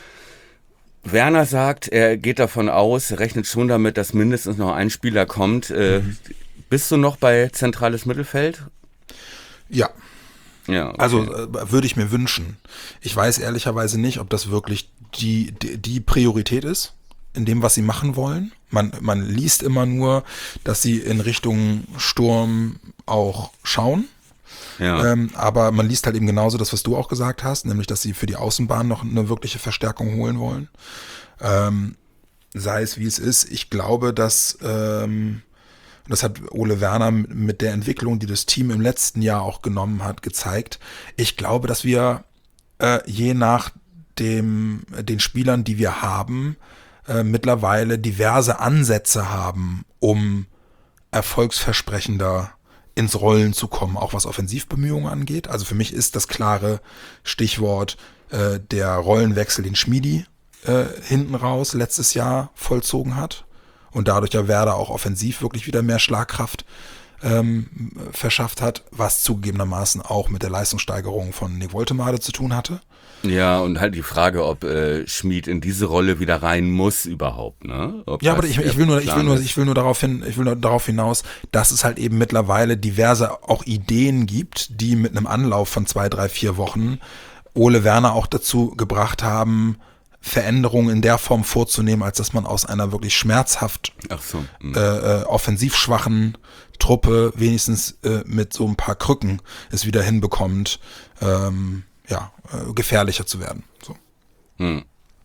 Werner sagt, er geht davon aus, rechnet schon damit, dass mindestens noch ein Spieler kommt. Äh, Mhm. Bist du noch bei zentrales Mittelfeld? Ja, Ja. Okay. also äh, würde ich mir wünschen. Ich weiß ehrlicherweise nicht, ob das wirklich die, die, die Priorität ist, in dem, was sie machen wollen. Man, man liest immer nur, dass sie in Richtung Sturm auch schauen. ja. Ähm, aber man liest halt eben genauso das, was du auch gesagt hast, nämlich, dass sie für die Außenbahn noch eine wirkliche Verstärkung holen wollen. Ähm, sei es wie es ist. Ich glaube, dass, ähm, das hat Ole Werner mit der Entwicklung, die das Team im letzten Jahr auch genommen hat, gezeigt. Ich glaube, dass wir äh, je nach dem, den Spielern, die wir haben, äh, mittlerweile diverse Ansätze haben, um erfolgsversprechender ins Rollen zu kommen, auch was Offensivbemühungen angeht. Also für mich ist das klare Stichwort äh, der Rollenwechsel, den Schmiedi äh, hinten raus letztes Jahr vollzogen hat und dadurch ja Werder auch offensiv wirklich wieder mehr Schlagkraft ähm, verschafft hat, was zugegebenermaßen auch mit der Leistungssteigerung von Nick Woltemade zu tun hatte. Ja, und halt die Frage, ob äh, Schmid in diese Rolle wieder rein muss überhaupt, ne? Ob Ja, aber das ich, der ich will nur, ich Plan will nur, ist. ich will nur darauf hin, ich will nur darauf hinaus, dass es halt eben mittlerweile diverse auch Ideen gibt, die mit einem Anlauf von zwei, drei, vier Wochen Ole Werner auch dazu gebracht haben, Veränderungen in der Form vorzunehmen, als dass man aus einer wirklich schmerzhaft Ach so. hm. äh, äh, offensiv schwachen Truppe wenigstens äh, mit so ein paar Krücken es wieder hinbekommt, ähm, ja, äh, gefährlicher zu werden. So. Hm.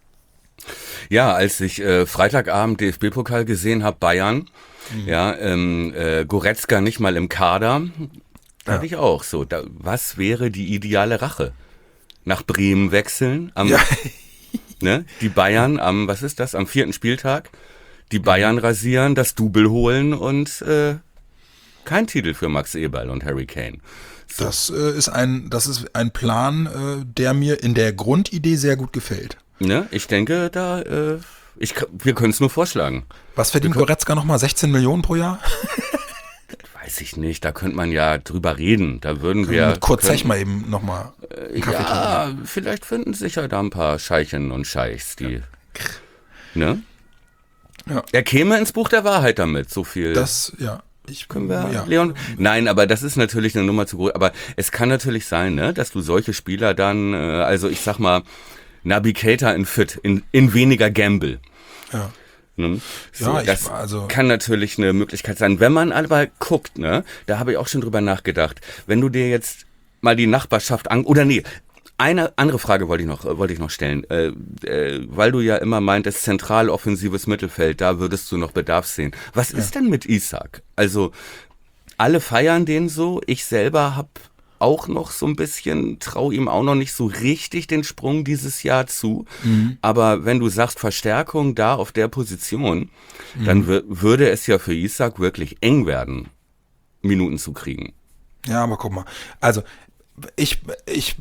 Ja, als ich äh, Freitagabend D F B-Pokal gesehen habe, Bayern, Mhm. ja, ähm, äh, Goretzka nicht mal im Kader, da dachte ich auch so, da, was wäre die ideale Rache? Nach Bremen wechseln, am, Ja. ne, die Bayern am, was ist das, am vierten Spieltag, die Bayern rasieren, das Double holen und äh, kein Titel für Max Eberl und Harry Kane. So. Das äh, ist ein, das ist ein Plan, äh, der mir in der Grundidee sehr gut gefällt. Ne, ich denke, da, äh, ich, wir können es nur vorschlagen. Was verdient Goretzka nochmal? sechzehn Millionen pro Jahr? Weiß ich nicht, da könnte man ja drüber reden. Da würden wir. Mit Kurt können- Zech mal eben nochmal einen Kaffee trinken. Ja, vielleicht finden sich ja da ein paar Scheichen und Scheichs, die. Ne? Ja. Er käme ins Buch der Wahrheit damit, so viel. Das, ja. Ich, können wir, ja. Leon? Nein, aber das ist natürlich eine Nummer zu groß. Aber es kann natürlich sein, ne, dass du solche Spieler dann, äh, also ich sag mal, Naby Keita in fit, in, in weniger Gamble. Ja. Ne? So, Ja, ich- das also- kann natürlich eine Möglichkeit sein. Wenn man aber guckt, ne, da habe ich auch schon drüber nachgedacht, wenn du dir jetzt mal die Nachbarschaft an, oder nee, eine andere Frage wollte ich noch, äh, wollte ich noch stellen, äh, äh, weil du ja immer meintest, zentral offensives Mittelfeld, da würdest du noch Bedarf sehen. Was ist denn mit Isak? Also alle feiern den so, ich selber hab auch noch so ein bisschen, traue ihm auch noch nicht so richtig den Sprung dieses Jahr zu. Mhm. Aber wenn du sagst Verstärkung da auf der Position, dann w- würde es ja für Isak wirklich eng werden, Minuten zu kriegen. Ja, aber guck mal. Also, Ich, ich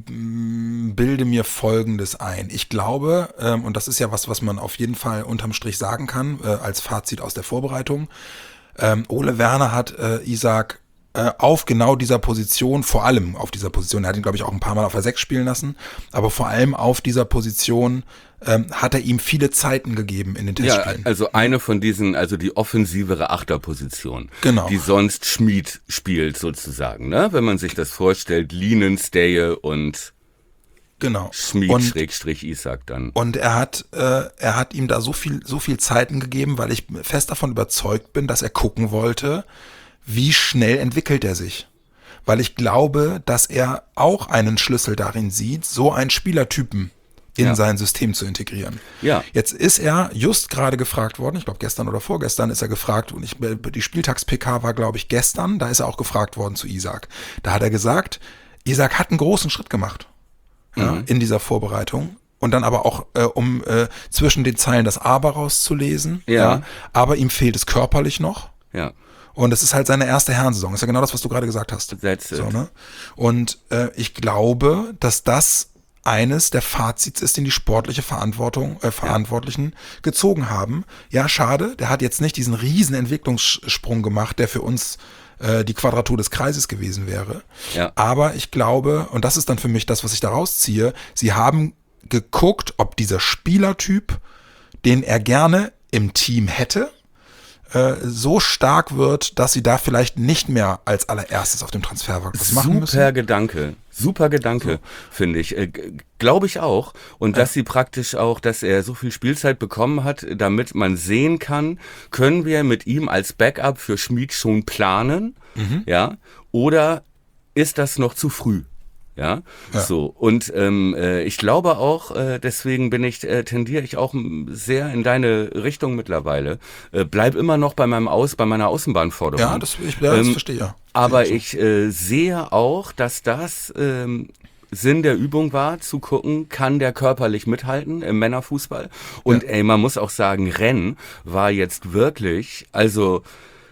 bilde mir Folgendes ein. Ich glaube, ähm, und das ist ja was, was man auf jeden Fall unterm Strich sagen kann, äh, als Fazit aus der Vorbereitung, ähm, Ole Werner hat äh, Isak äh, auf genau dieser Position, vor allem auf dieser Position, er hat ihn, glaube ich, auch ein paar Mal auf der sechs spielen lassen, aber vor allem auf dieser Position ähm, hat er ihm viele Zeiten gegeben in den Testspielen. Ja, also eine von diesen, also die offensivere Achterposition, Genau. die sonst Schmid spielt sozusagen, ne? Wenn man sich das vorstellt, Lienen, Steje und Genau. Schmid Und- Schrägstrich Isak dann. Und er hat, äh, er hat ihm da so viel, so viel Zeiten gegeben, weil ich fest davon überzeugt bin, dass er gucken wollte, wie schnell entwickelt er sich. Weil ich glaube, dass er auch einen Schlüssel darin sieht, so einen Spielertypen in Ja. sein System zu integrieren. Ja. Jetzt ist er just gerade gefragt worden, ich glaube gestern oder vorgestern ist er gefragt, und ich, die Spieltags-P K war, glaube ich, gestern, da ist er auch gefragt worden zu Isak. Da hat er gesagt, Isak hat einen großen Schritt gemacht. Ja, Mhm. in dieser Vorbereitung. Und dann aber auch, äh, um äh, zwischen den Zeilen das Aber rauszulesen. Ja. Aber ihm fehlt es körperlich noch. Ja, Und es ist halt seine erste Herrensaison. Das ist ja genau das, was du gerade gesagt hast. that's it. So, ne? Und äh, ich glaube, dass das eines der Fazits ist, den die sportliche Verantwortung, äh, Verantwortlichen gezogen haben. Ja, schade, der hat jetzt nicht diesen riesen Entwicklungssprung gemacht, der für uns äh, die Quadratur des Kreises gewesen wäre. Ja. Aber ich glaube, und das ist dann für mich das, was ich daraus ziehe, sie haben geguckt, ob dieser Spielertyp, den er gerne im Team hätte, äh, so stark wird, dass sie da vielleicht nicht mehr als allererstes auf dem Transfermarkt was machen müssen. Super Gedanke, super Gedanke, finde ich. Äh, Glaube ich auch. Und dass sie praktisch auch, dass er so viel Spielzeit bekommen hat, damit man sehen kann, können wir mit ihm als Backup für Schmid schon planen, Mhm. ja, oder ist das noch zu früh? Ja, Ja. so. Und ähm, äh, ich glaube auch, äh, deswegen bin ich, äh, tendiere ich auch m- sehr in deine Richtung mittlerweile. Äh, bleib immer noch bei meinem Aus, bei meiner Außenbahnforderung. Ja, das, ich, ja, das Ähm, verstehe ich ja. Aber Sehe ich äh, sehe auch, dass das ähm, Sinn der Übung war, zu gucken, kann der körperlich mithalten im Männerfußball. Und Ja. ey, man muss auch sagen, Rennes war jetzt wirklich, also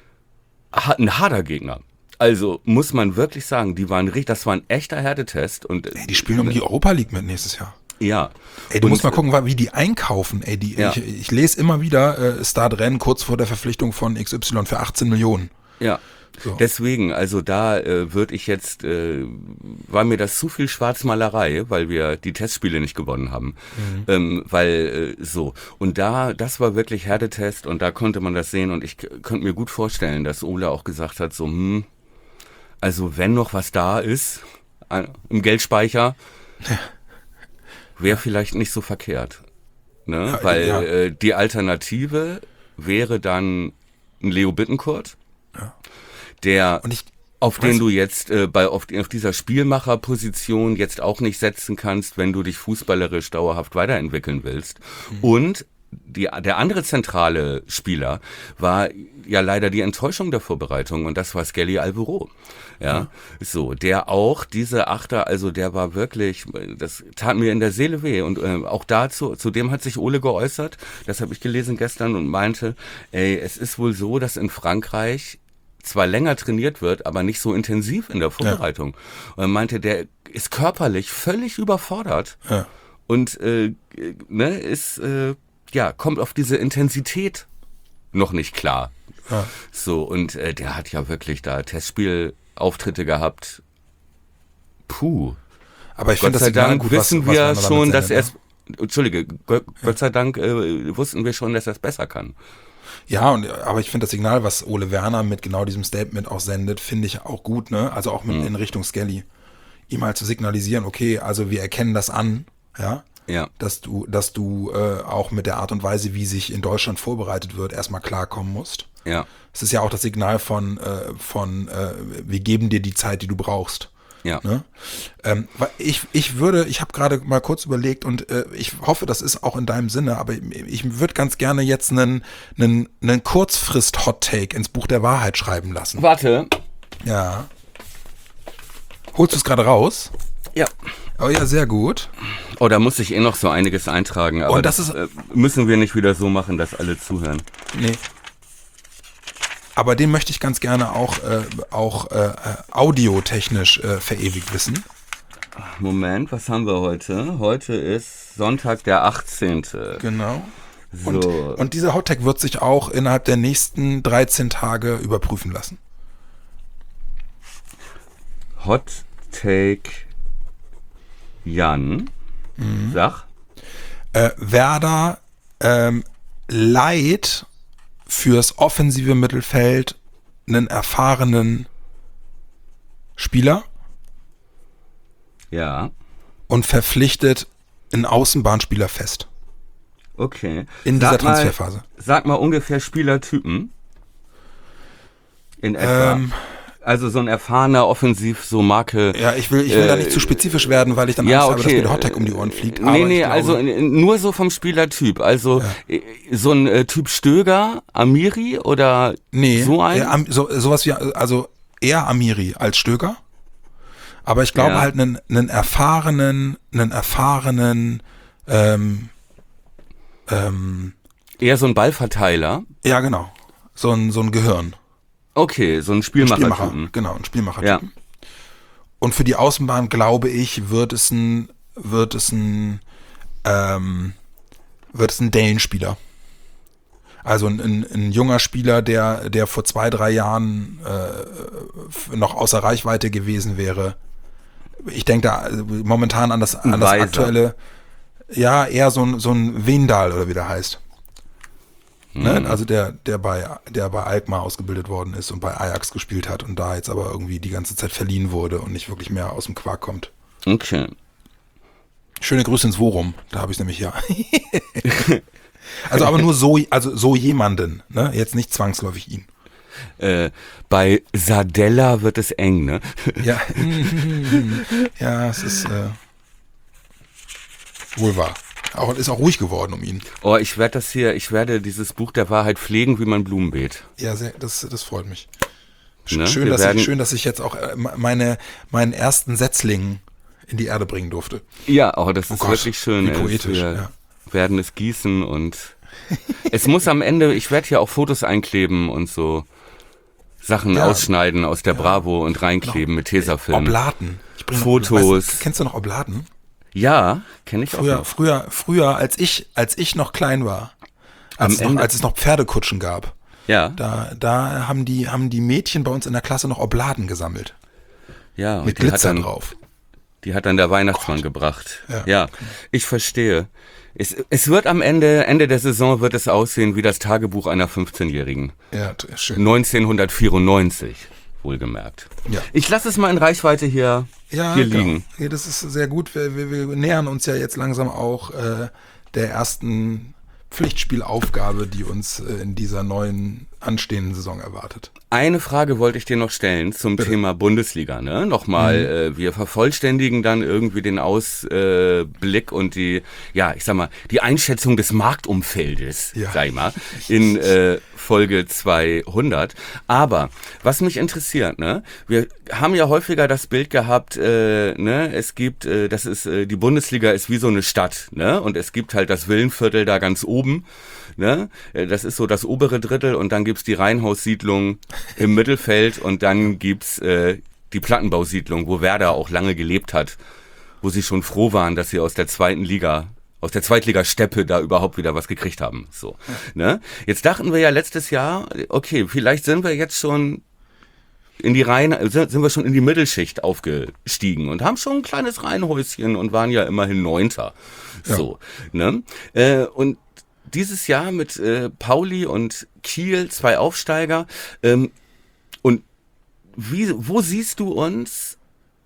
hat ein harter Gegner. Also muss man wirklich sagen, die waren richtig, das war ein echter Härtetest. Und Ey, die spielen um die Europa League mit nächstes Jahr. ja. Ey, du Und, musst mal gucken, wie die einkaufen. Ey, die, Ja. ich, ich lese immer wieder äh, Stade Rennes kurz vor der Verpflichtung von X Y für achtzehn Millionen. Ja. So. Deswegen, also da äh, würde ich jetzt, äh, war mir das zu viel Schwarzmalerei, weil wir die Testspiele nicht gewonnen haben. Mhm. Ähm, weil äh, so. Und da, das war wirklich Härtetest und da konnte man das sehen und ich k- könnte mir gut vorstellen, dass Ole auch gesagt hat, so, hm, also wenn noch was da ist, äh, im Geldspeicher, wäre vielleicht nicht so verkehrt. Ne? Ja, weil ja. äh, die Alternative wäre dann ein Leo Bittencourt, Ja. der Und ich, auf Weißt den du- du jetzt äh, bei auf, auf dieser Spielmacherposition jetzt auch nicht setzen kannst, wenn du dich fußballerisch dauerhaft weiterentwickeln willst. Mhm. Und die, der andere zentrale Spieler war ja leider die Enttäuschung der Vorbereitung und das war Skelly Alvaro. Ja, so, der auch diese Achter, also der war wirklich, das tat mir in der Seele weh und äh, auch dazu, zu dem hat sich Ole geäußert, das habe ich gelesen gestern und meinte, ey, es ist wohl so, dass in Frankreich zwar länger trainiert wird, aber nicht so intensiv in der Vorbereitung. Und er meinte, der ist körperlich völlig überfordert ja. und äh, ne, ist äh, ja kommt auf diese Intensität noch nicht klar. Ja. So und äh, der hat ja wirklich da Testspielauftritte gehabt. Puh. Aber ich Gott finde das sei Signal Dank gut, wissen was, was wir man damit schon, dass er sendet, es. Entschuldige, Gott, Gott sei Dank äh, wussten wir schon, dass er es besser kann. Ja, und, aber ich finde das Signal, was Ole Werner mit genau diesem Statement auch sendet, finde ich auch gut, ne? Also auch mit, Mhm. in Richtung Skelly. Ihm halt zu signalisieren, okay, also wir erkennen das an, ja, Ja. dass du, dass du äh, auch mit der Art und Weise, wie sich in Deutschland vorbereitet wird, erstmal klarkommen musst. Ja. Es ist ja auch das Signal von, äh, von äh, wir geben dir die Zeit, die du brauchst. Ja. Ne? Ähm, weil ich, ich würde, ich habe gerade mal kurz überlegt und äh, ich hoffe, das ist auch in deinem Sinne, aber ich, ich würde ganz gerne jetzt einen, einen, einen Kurzfrist-Hot-Take ins Buch der Wahrheit schreiben lassen. Warte. Ja. Holst du es gerade raus? Ja. Oh ja, sehr gut. Oh, da muss ich eh noch so einiges eintragen, aber Und das das, ist- äh, müssen wir nicht wieder so machen, dass alle zuhören. Nee. aber den möchte ich ganz gerne auch, äh, auch äh, audiotechnisch äh, verewigt wissen. Moment, was haben wir heute? Heute ist Sonntag, der achtzehnte Genau. So. Und, und dieser Hottag wird sich auch innerhalb der nächsten dreizehn Tage überprüfen lassen. Hot Take Jan. Mhm. Sag. Äh, Werder ähm, leiht fürs offensive Mittelfeld einen erfahrenen Spieler. Ja. Und verpflichtet einen Außenbahnspieler fest. Okay. In dieser sag Transferphase. Mal, sag mal ungefähr Spielertypen. In etwa. Ähm, also so ein erfahrener Offensiv, so Marke. Ja, ich will, ich will äh, da nicht zu spezifisch werden, weil ich dann ja, Angst okay. habe, dass mir der Hottag um die Ohren fliegt. Nee, nee, glaube, also nur so vom Spielertyp. Also ja. so ein äh, Typ Stöger, Amiri oder nee, so ein? Eher, so, sowas wie, also eher Amiri als Stöger. Aber ich glaube ja. halt einen, einen erfahrenen, einen erfahrenen, ähm, ähm, eher so ein Ballverteiler. Ja, genau. So ein, so ein Gehirn. Okay, so ein Spielmacher. Ein Spielmacher, genau, ein Spielmacher. Ja. Und für die Außenbahn, glaube ich, wird es ein, wird es ein, ähm, wird es ein Dellenspieler. Also ein, ein, ein junger Spieler, der, der vor zwei, drei Jahren äh, noch außer Reichweite gewesen wäre. Ich denke da momentan an das, an das aktuelle, ja, eher so ein, so ein Wendal oder wie der heißt. Mhm. Ne? Also der, der bei, der bei Alkmaar ausgebildet worden ist und bei Ajax gespielt hat und da jetzt aber irgendwie die ganze Zeit verliehen wurde und nicht wirklich mehr aus dem Quark kommt. Okay. Schöne Grüße ins Worum, da habe ich es nämlich ja. Also aber nur so, also so jemanden, ne? Jetzt nicht zwangsläufig ihn. Äh, bei Sardella wird es eng, ne? Ja, ja, es ist äh, wohl wahr. Auch, ist auch ruhig geworden um ihn. Oh, ich werde das hier, ich werde dieses Buch der Wahrheit pflegen, wie man Blumen beet. Ja, sehr, das, das freut mich. Ne? Schön, dass ich, schön, dass ich jetzt auch meine, meinen ersten Setzling in die Erde bringen durfte. Ja, oh, das oh ist Gott, wirklich schön. Wie poetisch, Wir ja. werden es gießen und es muss am Ende, ich werde hier auch Fotos einkleben und so Sachen ja. ausschneiden aus der ja. Bravo und reinkleben genau. mit Tesafilm. Oblaten. Ich bring, Fotos. Weißt, kennst du noch Oblaten? Ja, kenne ich früher, auch noch. Früher, früher, als ich, als ich noch klein war, als, es noch, als es noch Pferdekutschen gab, ja. da, da haben die, haben die Mädchen bei uns in der Klasse noch Obladen gesammelt. Ja, mit Glitzer dann, drauf. Die hat dann der Weihnachtsmann Gott. gebracht. Ja, ja genau. Ich verstehe. Es, es wird am Ende, Ende der Saison wird es aussehen wie das Tagebuch einer fünfzehnjährigen. Ja, schön. neunzehnhundertvierundneunzig, wohlgemerkt. Ja. Ich lasse es mal in Reichweite hier, ja, hier genau. liegen. Ja, das ist sehr gut. Wir, wir, wir nähern uns ja jetzt langsam auch äh, der ersten Pflichtspielaufgabe, die uns äh, in dieser neuen anstehenden Saison erwartet. Eine Frage wollte ich dir noch stellen zum Bitte. Thema Bundesliga. Ne? Nochmal, mhm. äh, wir vervollständigen dann irgendwie den Ausblick äh, und die, ja, ich sag mal, die Einschätzung des Marktumfeldes, ja. sag ich mal, in äh, Folge zweihundert. Aber was mich interessiert, ne, wir haben ja häufiger das Bild gehabt, äh, ne, es gibt, äh, das ist, äh, die Bundesliga ist wie so eine Stadt, ne, und es gibt halt das Villenviertel da ganz oben. Ne? Das ist so das obere Drittel und dann gibt's die Reihenhaussiedlung im Mittelfeld und dann gibt's äh, die Plattenbausiedlung, wo Werder auch lange gelebt hat, wo sie schon froh waren, dass sie aus der zweiten Liga, aus der Zweitliga-Steppe da überhaupt wieder was gekriegt haben. So, ja. Ne? Jetzt dachten wir ja letztes Jahr, okay, vielleicht sind wir jetzt schon in die Reihen, sind wir schon in die Mittelschicht aufgestiegen und haben schon ein kleines Reihenhäuschen und waren ja immerhin Neunter. So, ja. Ne? Äh, und dieses Jahr mit äh, Pauli und Kiel, zwei Aufsteiger. Ähm, und wie, wo siehst du uns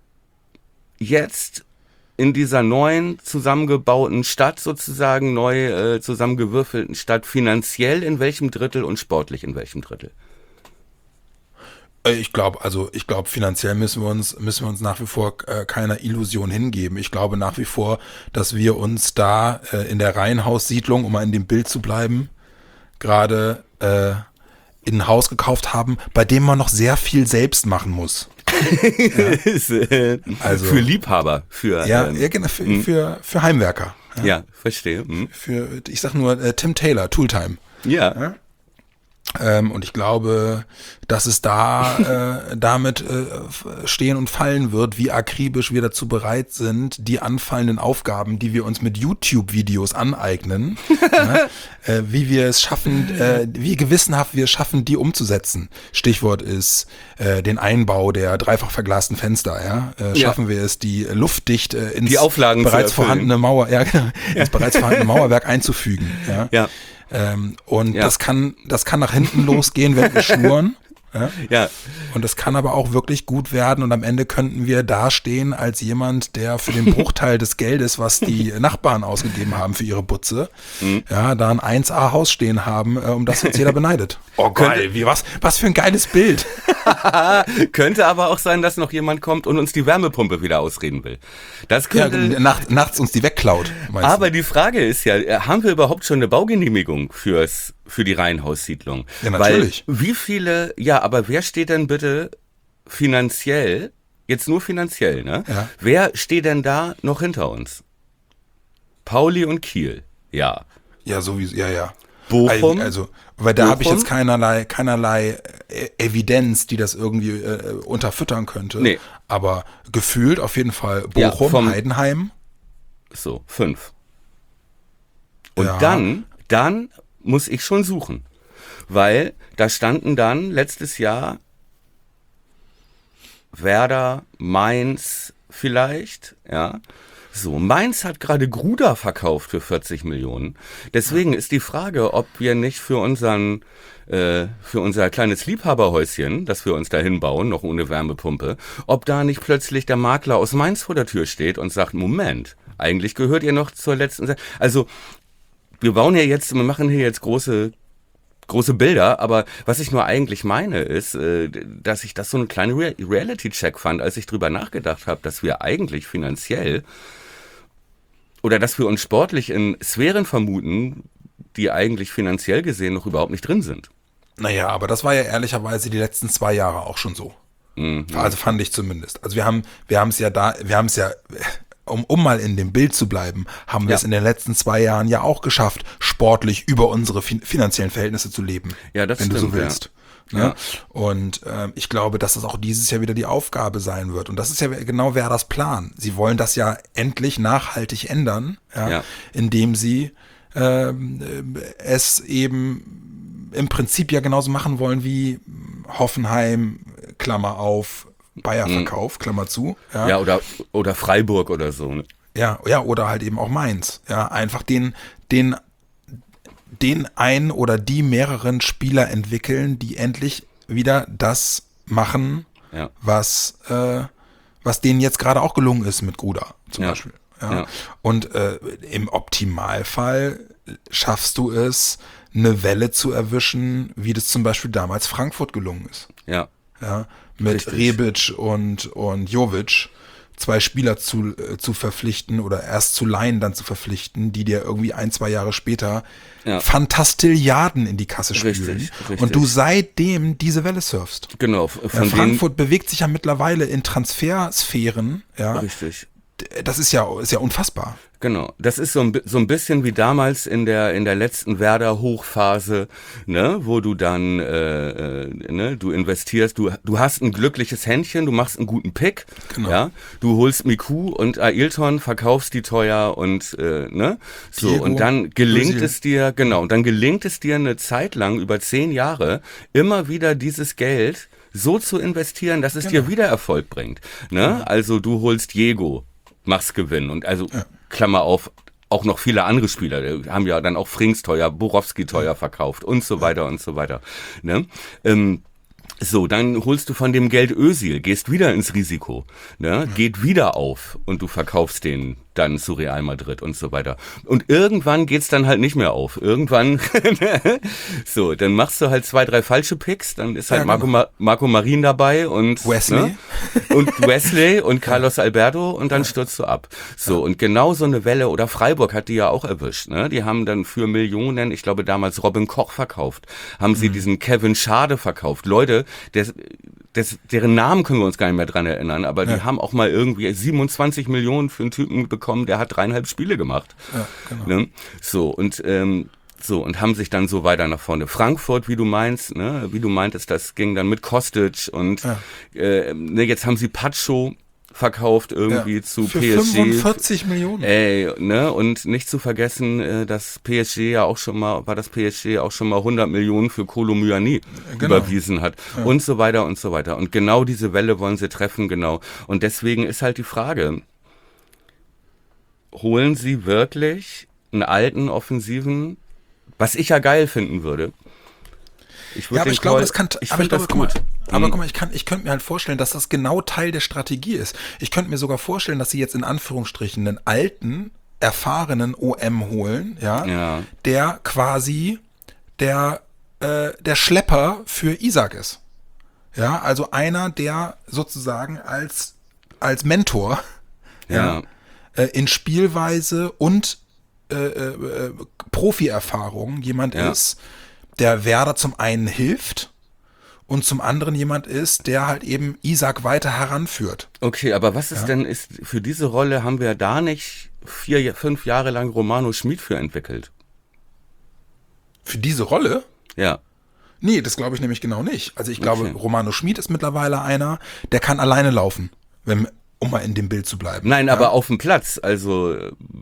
jetzt in dieser neuen zusammengebauten Stadt sozusagen, neu äh, zusammengewürfelten Stadt finanziell in welchem Drittel und sportlich in welchem Drittel? Ich glaube, also ich glaube, finanziell müssen wir uns müssen wir uns nach wie vor äh, keiner Illusion hingeben. Ich glaube nach wie vor, dass wir uns da äh, in der Reihenhaussiedlung, um mal in dem Bild zu bleiben, gerade äh, in ein Haus gekauft haben, bei dem man noch sehr viel selbst machen muss. Ja. Also für Liebhaber, für ja, ähm, ja genau, für, für für Heimwerker. Ja, ja verstehe. Mhm. Für ich sag nur äh, Tim Taylor, Tooltime. Ja. ja. Ähm, und ich glaube, dass es da äh, damit äh, stehen und fallen wird, wie akribisch wir dazu bereit sind, die anfallenden Aufgaben, die wir uns mit YouTube-Videos aneignen, ja, äh, wie wir es schaffen, äh, wie gewissenhaft wir es schaffen, die umzusetzen. Stichwort ist äh, den Einbau der dreifach verglasten Fenster. Ja? Äh, schaffen ja. wir es, die luftdicht äh, ins die Auflagen bereits vorhandene Mauer, ja, genau, ins bereits vorhandene Mauerwerk einzufügen. Ja. ja. Ähm, und ja. das kann, das kann nach hinten losgehen, wenn wir schnurren. Ja? ja. Und das kann aber auch wirklich gut werden und am Ende könnten wir dastehen als jemand, der für den Bruchteil des Geldes, was die Nachbarn ausgegeben haben für ihre Butze, mhm. ja, da ein eins A Haus stehen haben, äh, um das uns jeder beneidet. Oh geil, wie, was, was für ein geiles Bild. Könnte aber auch sein, dass noch jemand kommt und uns die Wärmepumpe wieder ausreden will. Das könnte ja, nacht, nachts uns die wegklaut. Aber du? Die Frage ist ja, haben wir überhaupt schon eine Baugenehmigung fürs für die Reihenhaussiedlung? Ja, natürlich. Weil wie viele, ja, aber wer steht denn bitte finanziell, jetzt nur finanziell, ne? Ja. Wer steht denn da noch hinter uns? Pauli und Kiel, ja. Ja, sowieso, ja, ja. Bochum? Also, weil da habe ich jetzt keinerlei, keinerlei Evidenz, die das irgendwie äh, unterfüttern könnte. Nee. Aber gefühlt auf jeden Fall Bochum, ja, vom, Heidenheim. So, fünf. Und ja. dann, dann muss ich schon suchen. Weil da standen dann letztes Jahr Werder, Mainz vielleicht, ja. So, Mainz hat gerade Gruda verkauft für vierzig Millionen. Deswegen ist die Frage, ob wir nicht für unseren, äh, für unser kleines Liebhaberhäuschen, das wir uns da hinbauen, noch ohne Wärmepumpe, ob da nicht plötzlich der Makler aus Mainz vor der Tür steht und sagt, Moment, eigentlich gehört ihr noch zur letzten Seite. Also, wir bauen ja jetzt, wir machen hier jetzt große große Bilder, aber was ich nur eigentlich meine ist, äh, dass ich das so eine kleine Re- Reality-Check fand, als ich drüber nachgedacht habe, dass wir eigentlich finanziell oder dass wir uns sportlich in Sphären vermuten, die eigentlich finanziell gesehen noch überhaupt nicht drin sind. Naja, aber das war ja ehrlicherweise die letzten zwei Jahre auch schon so. Mhm. Also fand ich zumindest. Also wir haben, wir haben es ja da, wir haben es ja, um, um mal in dem Bild zu bleiben, haben wir Ja. es in den letzten zwei Jahren ja auch geschafft, sportlich über unsere fin- finanziellen Verhältnisse zu leben. Ja, das wenn stimmt, du so willst. ja. Ne? Ja. Und ähm, ich glaube, dass das auch dieses Jahr wieder die Aufgabe sein wird. Und das ist ja genau Werders Plan. Sie wollen das ja endlich nachhaltig ändern, ja, Ja. indem sie ähm, es eben im Prinzip ja genauso machen wollen wie Hoffenheim, Klammer auf, Bayer-Verkauf, Klammer zu. Ja, Ja, oder, oder Freiburg oder so. ne? ja, ja, oder halt eben auch Mainz. Ja, einfach den, den, den einen oder die mehreren Spieler entwickeln, die endlich wieder das machen, Ja. was, äh, was denen jetzt gerade auch gelungen ist mit Gruda zum Ja. Beispiel. Ja. Ja. Und äh, im Optimalfall schaffst du es, eine Welle zu erwischen, wie das zum Beispiel damals Frankfurt gelungen ist. Ja. Ja, mit Richtig. Rebic und, und Jovic zwei Spieler zu, äh, zu verpflichten oder erst zu leihen, dann zu verpflichten, die dir irgendwie ein, zwei Jahre später Ja. Fantastilliarden in die Kasse spülen. Richtig, richtig. Und du seitdem diese Welle surfst. Genau. Ja, Von denen, Frankfurt bewegt sich ja mittlerweile in Transfersphären, ja. richtig. Das ist ja, ist ja unfassbar. Genau, das ist so ein, bi- so ein bisschen wie damals in der in der letzten Werder-Hochphase, ne, wo du dann, äh, äh, ne, du investierst, du du hast ein glückliches Händchen, du machst einen guten Pick, Genau. ja, du holst Miku und Ailton, verkaufst die teuer und äh, ne, so Diego, und dann gelingt Özil. es dir, genau, und dann gelingt es dir eine Zeit lang über zehn Jahre immer wieder dieses Geld so zu investieren, dass es Genau. dir wieder Erfolg bringt, ne, also du holst Diego, machst Gewinn und also Klammer auf, auch noch viele andere Spieler, die haben ja dann auch Frings teuer, Borowski teuer verkauft und so weiter und so weiter. Ne? Ähm, so, dann holst du von dem Geld Özil, gehst wieder ins Risiko, ne? Geht wieder auf und du verkaufst den dann zu Real Madrid und so weiter. Und irgendwann geht's dann halt nicht mehr auf. Irgendwann, so, dann machst du halt zwei, drei falsche Picks, dann ist halt Ja, Marco, genau. Ma- Marco Marin dabei und Wesley. Ne? Und Wesley und Carlos Alberto und dann stürzt du ab. So, und genau so eine Welle, oder Freiburg hat die ja auch erwischt, ne? Die haben dann für Millionen, ich glaube damals Robin Koch verkauft, haben sie diesen Kevin Schade verkauft. Leute, des, des, deren Namen können wir uns gar nicht mehr dran erinnern, aber die Ja. haben auch mal irgendwie siebenundzwanzig Millionen für einen Typen bekommen, der hat dreieinhalb Spiele gemacht. Ja, genau. Ne? So, und ähm, So, und haben sich dann so weiter nach vorne. Frankfurt, wie du meinst, ne, wie du meintest, das ging dann mit Kostic und Ja. äh, ne, jetzt haben sie Pacho verkauft irgendwie Ja. zu Für P S G. fünfundvierzig Millionen. Ey, ne, und nicht zu vergessen, äh, dass P S G ja auch schon mal, war das P S G auch schon mal hundert Millionen für Kolo Muani Genau. überwiesen hat Ja. und so weiter und so weiter. Und genau diese Welle wollen sie treffen, genau. Und deswegen ist halt die Frage, holen sie wirklich einen alten Offensiven, was ich ja geil finden würde. Ich würde Ja, aber den ich glaube, Call- das kann, ich aber ich finde glaube, das guck gut. mal, aber Mhm. guck mal, ich kann, ich könnte mir halt vorstellen, dass das genau Teil der Strategie ist. Ich könnte mir sogar vorstellen, dass sie jetzt in Anführungsstrichen einen alten, erfahrenen O M holen, ja, Ja. der quasi der, äh, der Schlepper für Isaac ist. Ja, also einer, der sozusagen als, als Mentor, Ja. äh, in Spielweise und äh, äh, Profi-Erfahrung jemand Ja. ist, der Werder zum einen hilft und zum anderen jemand ist, der halt eben Isaac weiter heranführt. Okay, aber was ist Ja. denn, ist für diese Rolle haben wir da nicht vier, fünf Jahre lang Romano Schmid für entwickelt? Für diese Rolle? Ja. Nee, das glaube ich nämlich genau nicht. Also ich glaube, Okay. Romano Schmid ist mittlerweile einer, der kann alleine laufen, wenn, um mal in dem Bild zu bleiben. Nein, ja? aber auf dem Platz, also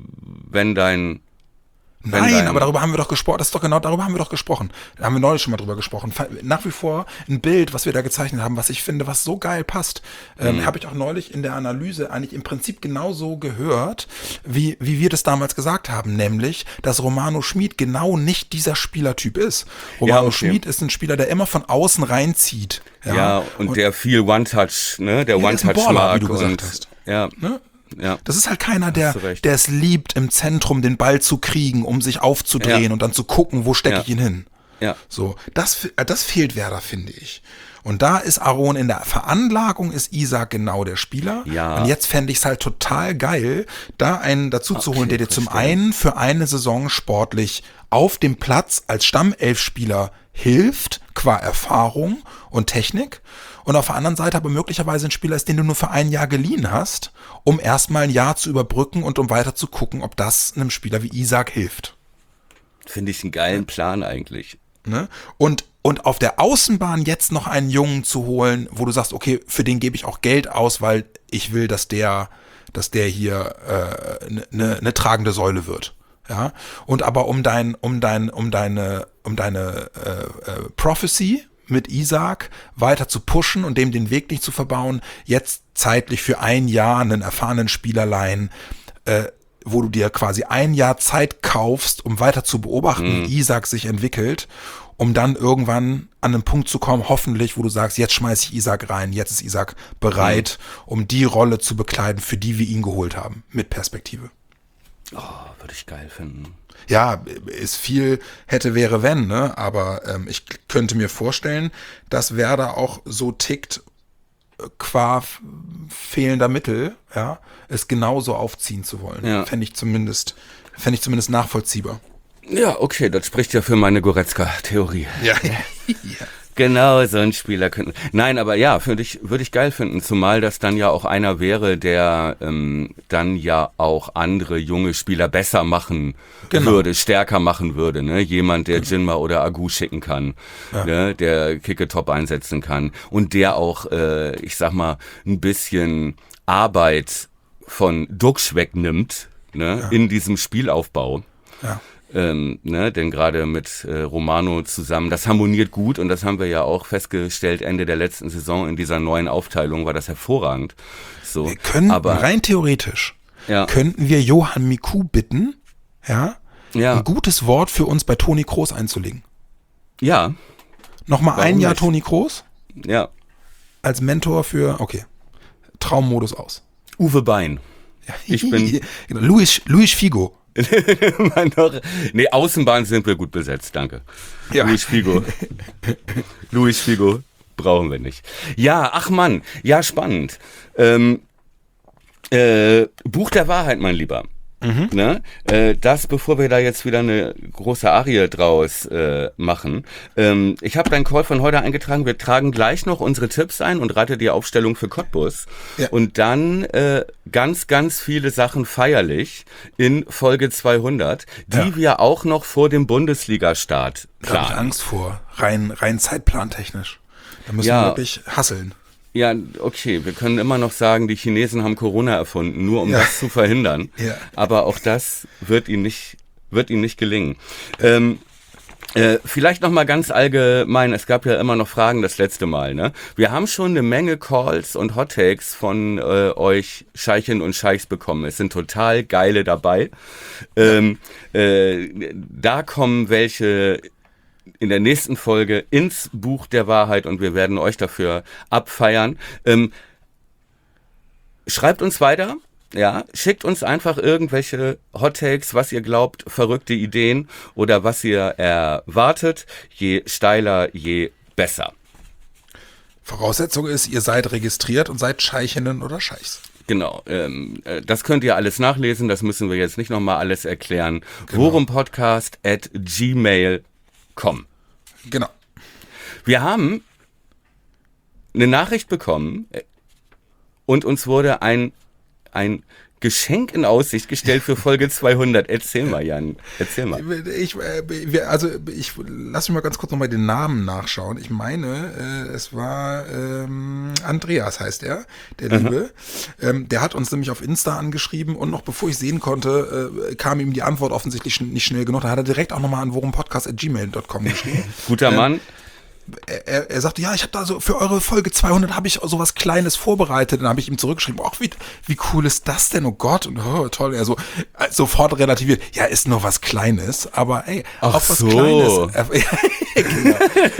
wenn dein wenn Nein, dein- aber darüber haben wir doch gesprochen. Das ist doch genau, darüber haben wir doch gesprochen. Da haben wir neulich schon mal drüber gesprochen. Nach wie vor ein Bild, was wir da gezeichnet haben, was ich finde, was so geil passt. Ähm, Mhm. Habe ich auch neulich in der Analyse eigentlich im Prinzip genauso gehört, wie, wie wir das damals gesagt haben. Nämlich, dass Romano Schmid genau nicht dieser Spielertyp ist. Romano okay. Schmid ist ein Spieler, der immer von außen reinzieht. ja, und, der viel One-Touch, ne, der Ja, ist ein One-Touch Baller, mag wie du gesagt und hast. ja, Ne? ja. Das ist halt keiner, der Hast du recht. der es liebt, im Zentrum den Ball zu kriegen, um sich aufzudrehen Ja. und dann zu gucken, wo stecke Ja. ich ihn hin. Ja. So, das, äh, das fehlt Werder, finde ich. Und da ist Aaron in der Veranlagung, ist Isaac genau der Spieler. Ja. Und jetzt fände ich es halt total geil, da einen dazu zu Okay, holen, der dir zum verstehe. einen für eine Saison sportlich auf dem Platz als Stammelfspieler hilft, qua Erfahrung und Technik. Und auf der anderen Seite aber möglicherweise ein Spieler ist, den du nur für ein Jahr geliehen hast, um erstmal ein Jahr zu überbrücken und um weiter zu gucken, ob das einem Spieler wie Isaac hilft. Finde ich einen geilen Plan eigentlich. Ne? Und, und auf der Außenbahn jetzt noch einen Jungen zu holen, wo du sagst, okay, für den gebe ich auch Geld aus, weil ich will, dass der, dass der hier eine äh, ne, ne tragende Säule wird. Ja. Und aber um dein, um dein, um deine, um deine äh, äh, Prophecy mit Isaac weiter zu pushen und dem den Weg nicht zu verbauen, jetzt zeitlich für ein Jahr einen erfahrenen Spieler leihen, äh, wo du dir quasi ein Jahr Zeit kaufst, um weiter zu beobachten, wie Isaac sich entwickelt, um dann irgendwann an einen Punkt zu kommen, hoffentlich, wo du sagst, jetzt schmeiß ich Isaac rein, jetzt ist Isaac bereit, um die Rolle zu bekleiden, für die wir ihn geholt haben, mit Perspektive. Oh, würde ich geil finden. Ja, ist viel hätte, wäre, wenn, ne? Aber ähm, ich könnte mir vorstellen, dass Werder auch so tickt, äh, qua f- fehlender Mittel, ja, es genauso aufziehen zu wollen. Ja. Fände ich zumindest, fände ich zumindest nachvollziehbar. Ja, okay, das spricht ja für meine Goretzka-Theorie. Ja. Genau, so ein Spieler könnten. Nein, aber ja, würde ich, würde ich geil finden, zumal das dann ja auch einer wäre, der ähm, dann ja auch andere junge Spieler besser machen Genau. würde, stärker machen würde. Ne? Jemand, der Jinma oder Agu schicken kann, Ja. ne? Der Kicke top einsetzen kann und der auch, äh, ich sag mal, ein bisschen Arbeit von Duxch wegnimmt, ne? Ja. In diesem Spielaufbau. Ja. Ähm, ne, denn gerade mit äh, Romano zusammen, das harmoniert gut und das haben wir ja auch festgestellt Ende der letzten Saison in dieser neuen Aufteilung war das hervorragend. So, Wir können, aber rein theoretisch, ja, könnten wir Johann Miku bitten, ja, ja, ein gutes Wort für uns bei Toni Kroos einzulegen. ja, Nochmal Warum ein Jahr nicht? Toni Kroos ja, als Mentor für, okay, Traummodus aus. Uwe Bein. Ich bin- Genau, Luis, Luis Figo. Immer noch, nee, Außenbahn sind wir gut besetzt, danke. Ja. Luis Figo. Luis Figo brauchen wir nicht. Ja, ach Mann, ja, spannend. Ähm, äh, Buch der Wahrheit, mein Lieber. Mhm. Ne? Äh, das, bevor wir da jetzt wieder eine große Arie draus äh, machen. Ähm, ich habe deinen Call von heute eingetragen. Wir tragen gleich noch unsere Tipps ein und rate die Aufstellung für Cottbus. Ja. Und dann äh, ganz, ganz viele Sachen feierlich in Folge zweihundert, die ja. wir auch noch vor dem Bundesliga-Start planen. Da habe ich Angst vor, rein, rein zeitplantechnisch. Da müssen ja. wir wirklich hasseln. Ja, okay, wir können immer noch sagen, die Chinesen haben Corona erfunden, nur um ja. das zu verhindern. Ja. Aber auch das wird ihnen nicht, wird ihnen nicht gelingen. Ähm, äh, vielleicht noch mal ganz allgemein, es gab ja immer noch Fragen das letzte Mal, ne? Wir haben schon eine Menge Calls und Hot Takes von äh, euch Scheichinnen und Scheichs bekommen. Es sind total geile dabei. Ähm, äh, da kommen welche in der nächsten Folge ins Buch der Wahrheit und wir werden euch dafür abfeiern. Ähm, schreibt uns weiter, ja, schickt uns einfach irgendwelche Hot Takes, was ihr glaubt, verrückte Ideen oder was ihr erwartet. Je steiler, je besser. Voraussetzung ist, ihr seid registriert und seid Scheichinnen oder Scheichs. Genau, ähm, das könnt ihr alles nachlesen, das müssen wir jetzt nicht nochmal alles erklären. Genau. Worumpodcast at gmail punkt com. Genau. Wir haben eine Nachricht bekommen und uns wurde ein, ein Geschenk in Aussicht gestellt für Folge zweihundert. Erzähl mal, Jan. Erzähl mal. Ich, also ich lass mich mal ganz kurz nochmal den Namen nachschauen. Ich meine, es war ähm, Andreas heißt er, der Liebe. Ähm, der hat uns nämlich auf Insta angeschrieben und noch bevor ich sehen konnte, äh, kam ihm die Antwort offensichtlich nicht schnell genug. Da hat er direkt auch nochmal an worumpodcast at gmail punkt com geschrieben. Guter ähm, Mann. Er, er sagte, ja, ich habe da so für eure Folge zweihundert habe ich so was Kleines vorbereitet. Dann habe ich ihm zurückgeschrieben, ach, wie, wie cool ist das denn? Oh Gott, und oh, toll. Er so äh, sofort relativiert, ja, ist nur was Kleines, aber ey, ach auch was so. Kleines. Äh, genau.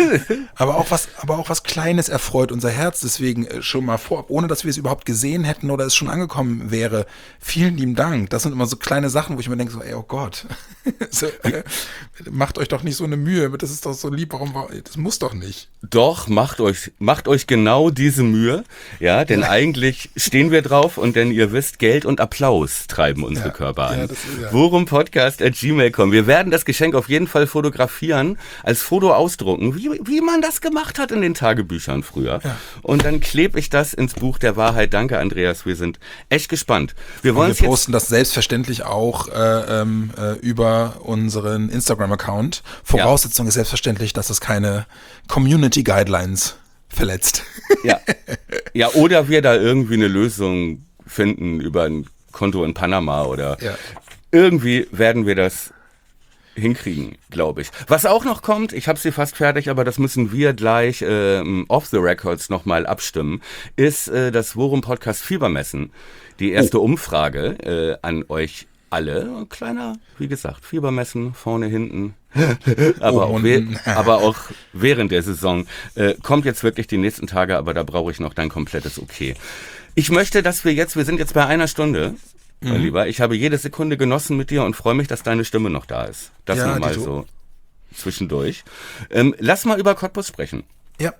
aber auch was, aber auch was Kleines erfreut unser Herz. Deswegen äh, schon mal vorab, ohne dass wir es überhaupt gesehen hätten oder es schon angekommen wäre. Vielen lieben Dank. Das sind immer so kleine Sachen, wo ich mir denke, so, ey, oh Gott, so, äh, macht euch doch nicht so eine Mühe. Das ist doch so lieb. Warum? Das muss doch nicht. Doch, macht euch, macht euch genau diese Mühe, ja, denn eigentlich stehen wir drauf und denn ihr wisst, Geld und Applaus treiben unsere ja, Körper an. Ja, das ist, ja. Worumpodcast at gmail punkt com. Wir werden das Geschenk auf jeden Fall fotografieren, als Foto ausdrucken, wie, wie man das gemacht hat in den Tagebüchern früher. Ja. Und dann klebe ich das ins Buch der Wahrheit. Danke, Andreas, wir sind echt gespannt. Wir, wollen wir posten das selbstverständlich auch äh, äh, über unseren Instagram-Account. Voraussetzung ja. ist selbstverständlich, dass es keine Community Guidelines verletzt. Ja. Ja, oder wir da irgendwie eine Lösung finden über ein Konto in Panama oder ja. irgendwie werden wir das hinkriegen, glaube ich. Was auch noch kommt, ich habe sie fast fertig, aber das müssen wir gleich ähm, off the records nochmal abstimmen, ist äh, das Worum-Podcast Fiebermessen. Die erste oh. Umfrage äh, an euch alle. Kleiner, wie gesagt, Fiebermessen, vorne, hinten. aber, oh, auch we- aber auch während der Saison. Äh, kommt jetzt wirklich die nächsten Tage, aber da brauche ich noch dein komplettes Okay. Ich möchte, dass wir jetzt, wir sind jetzt bei einer Stunde, mein mhm. Lieber. Ich habe jede Sekunde genossen mit dir und freue mich, dass deine Stimme noch da ist. Das ja, nur mal so zwischendurch. Ähm, lass mal über Cottbus sprechen. Ja.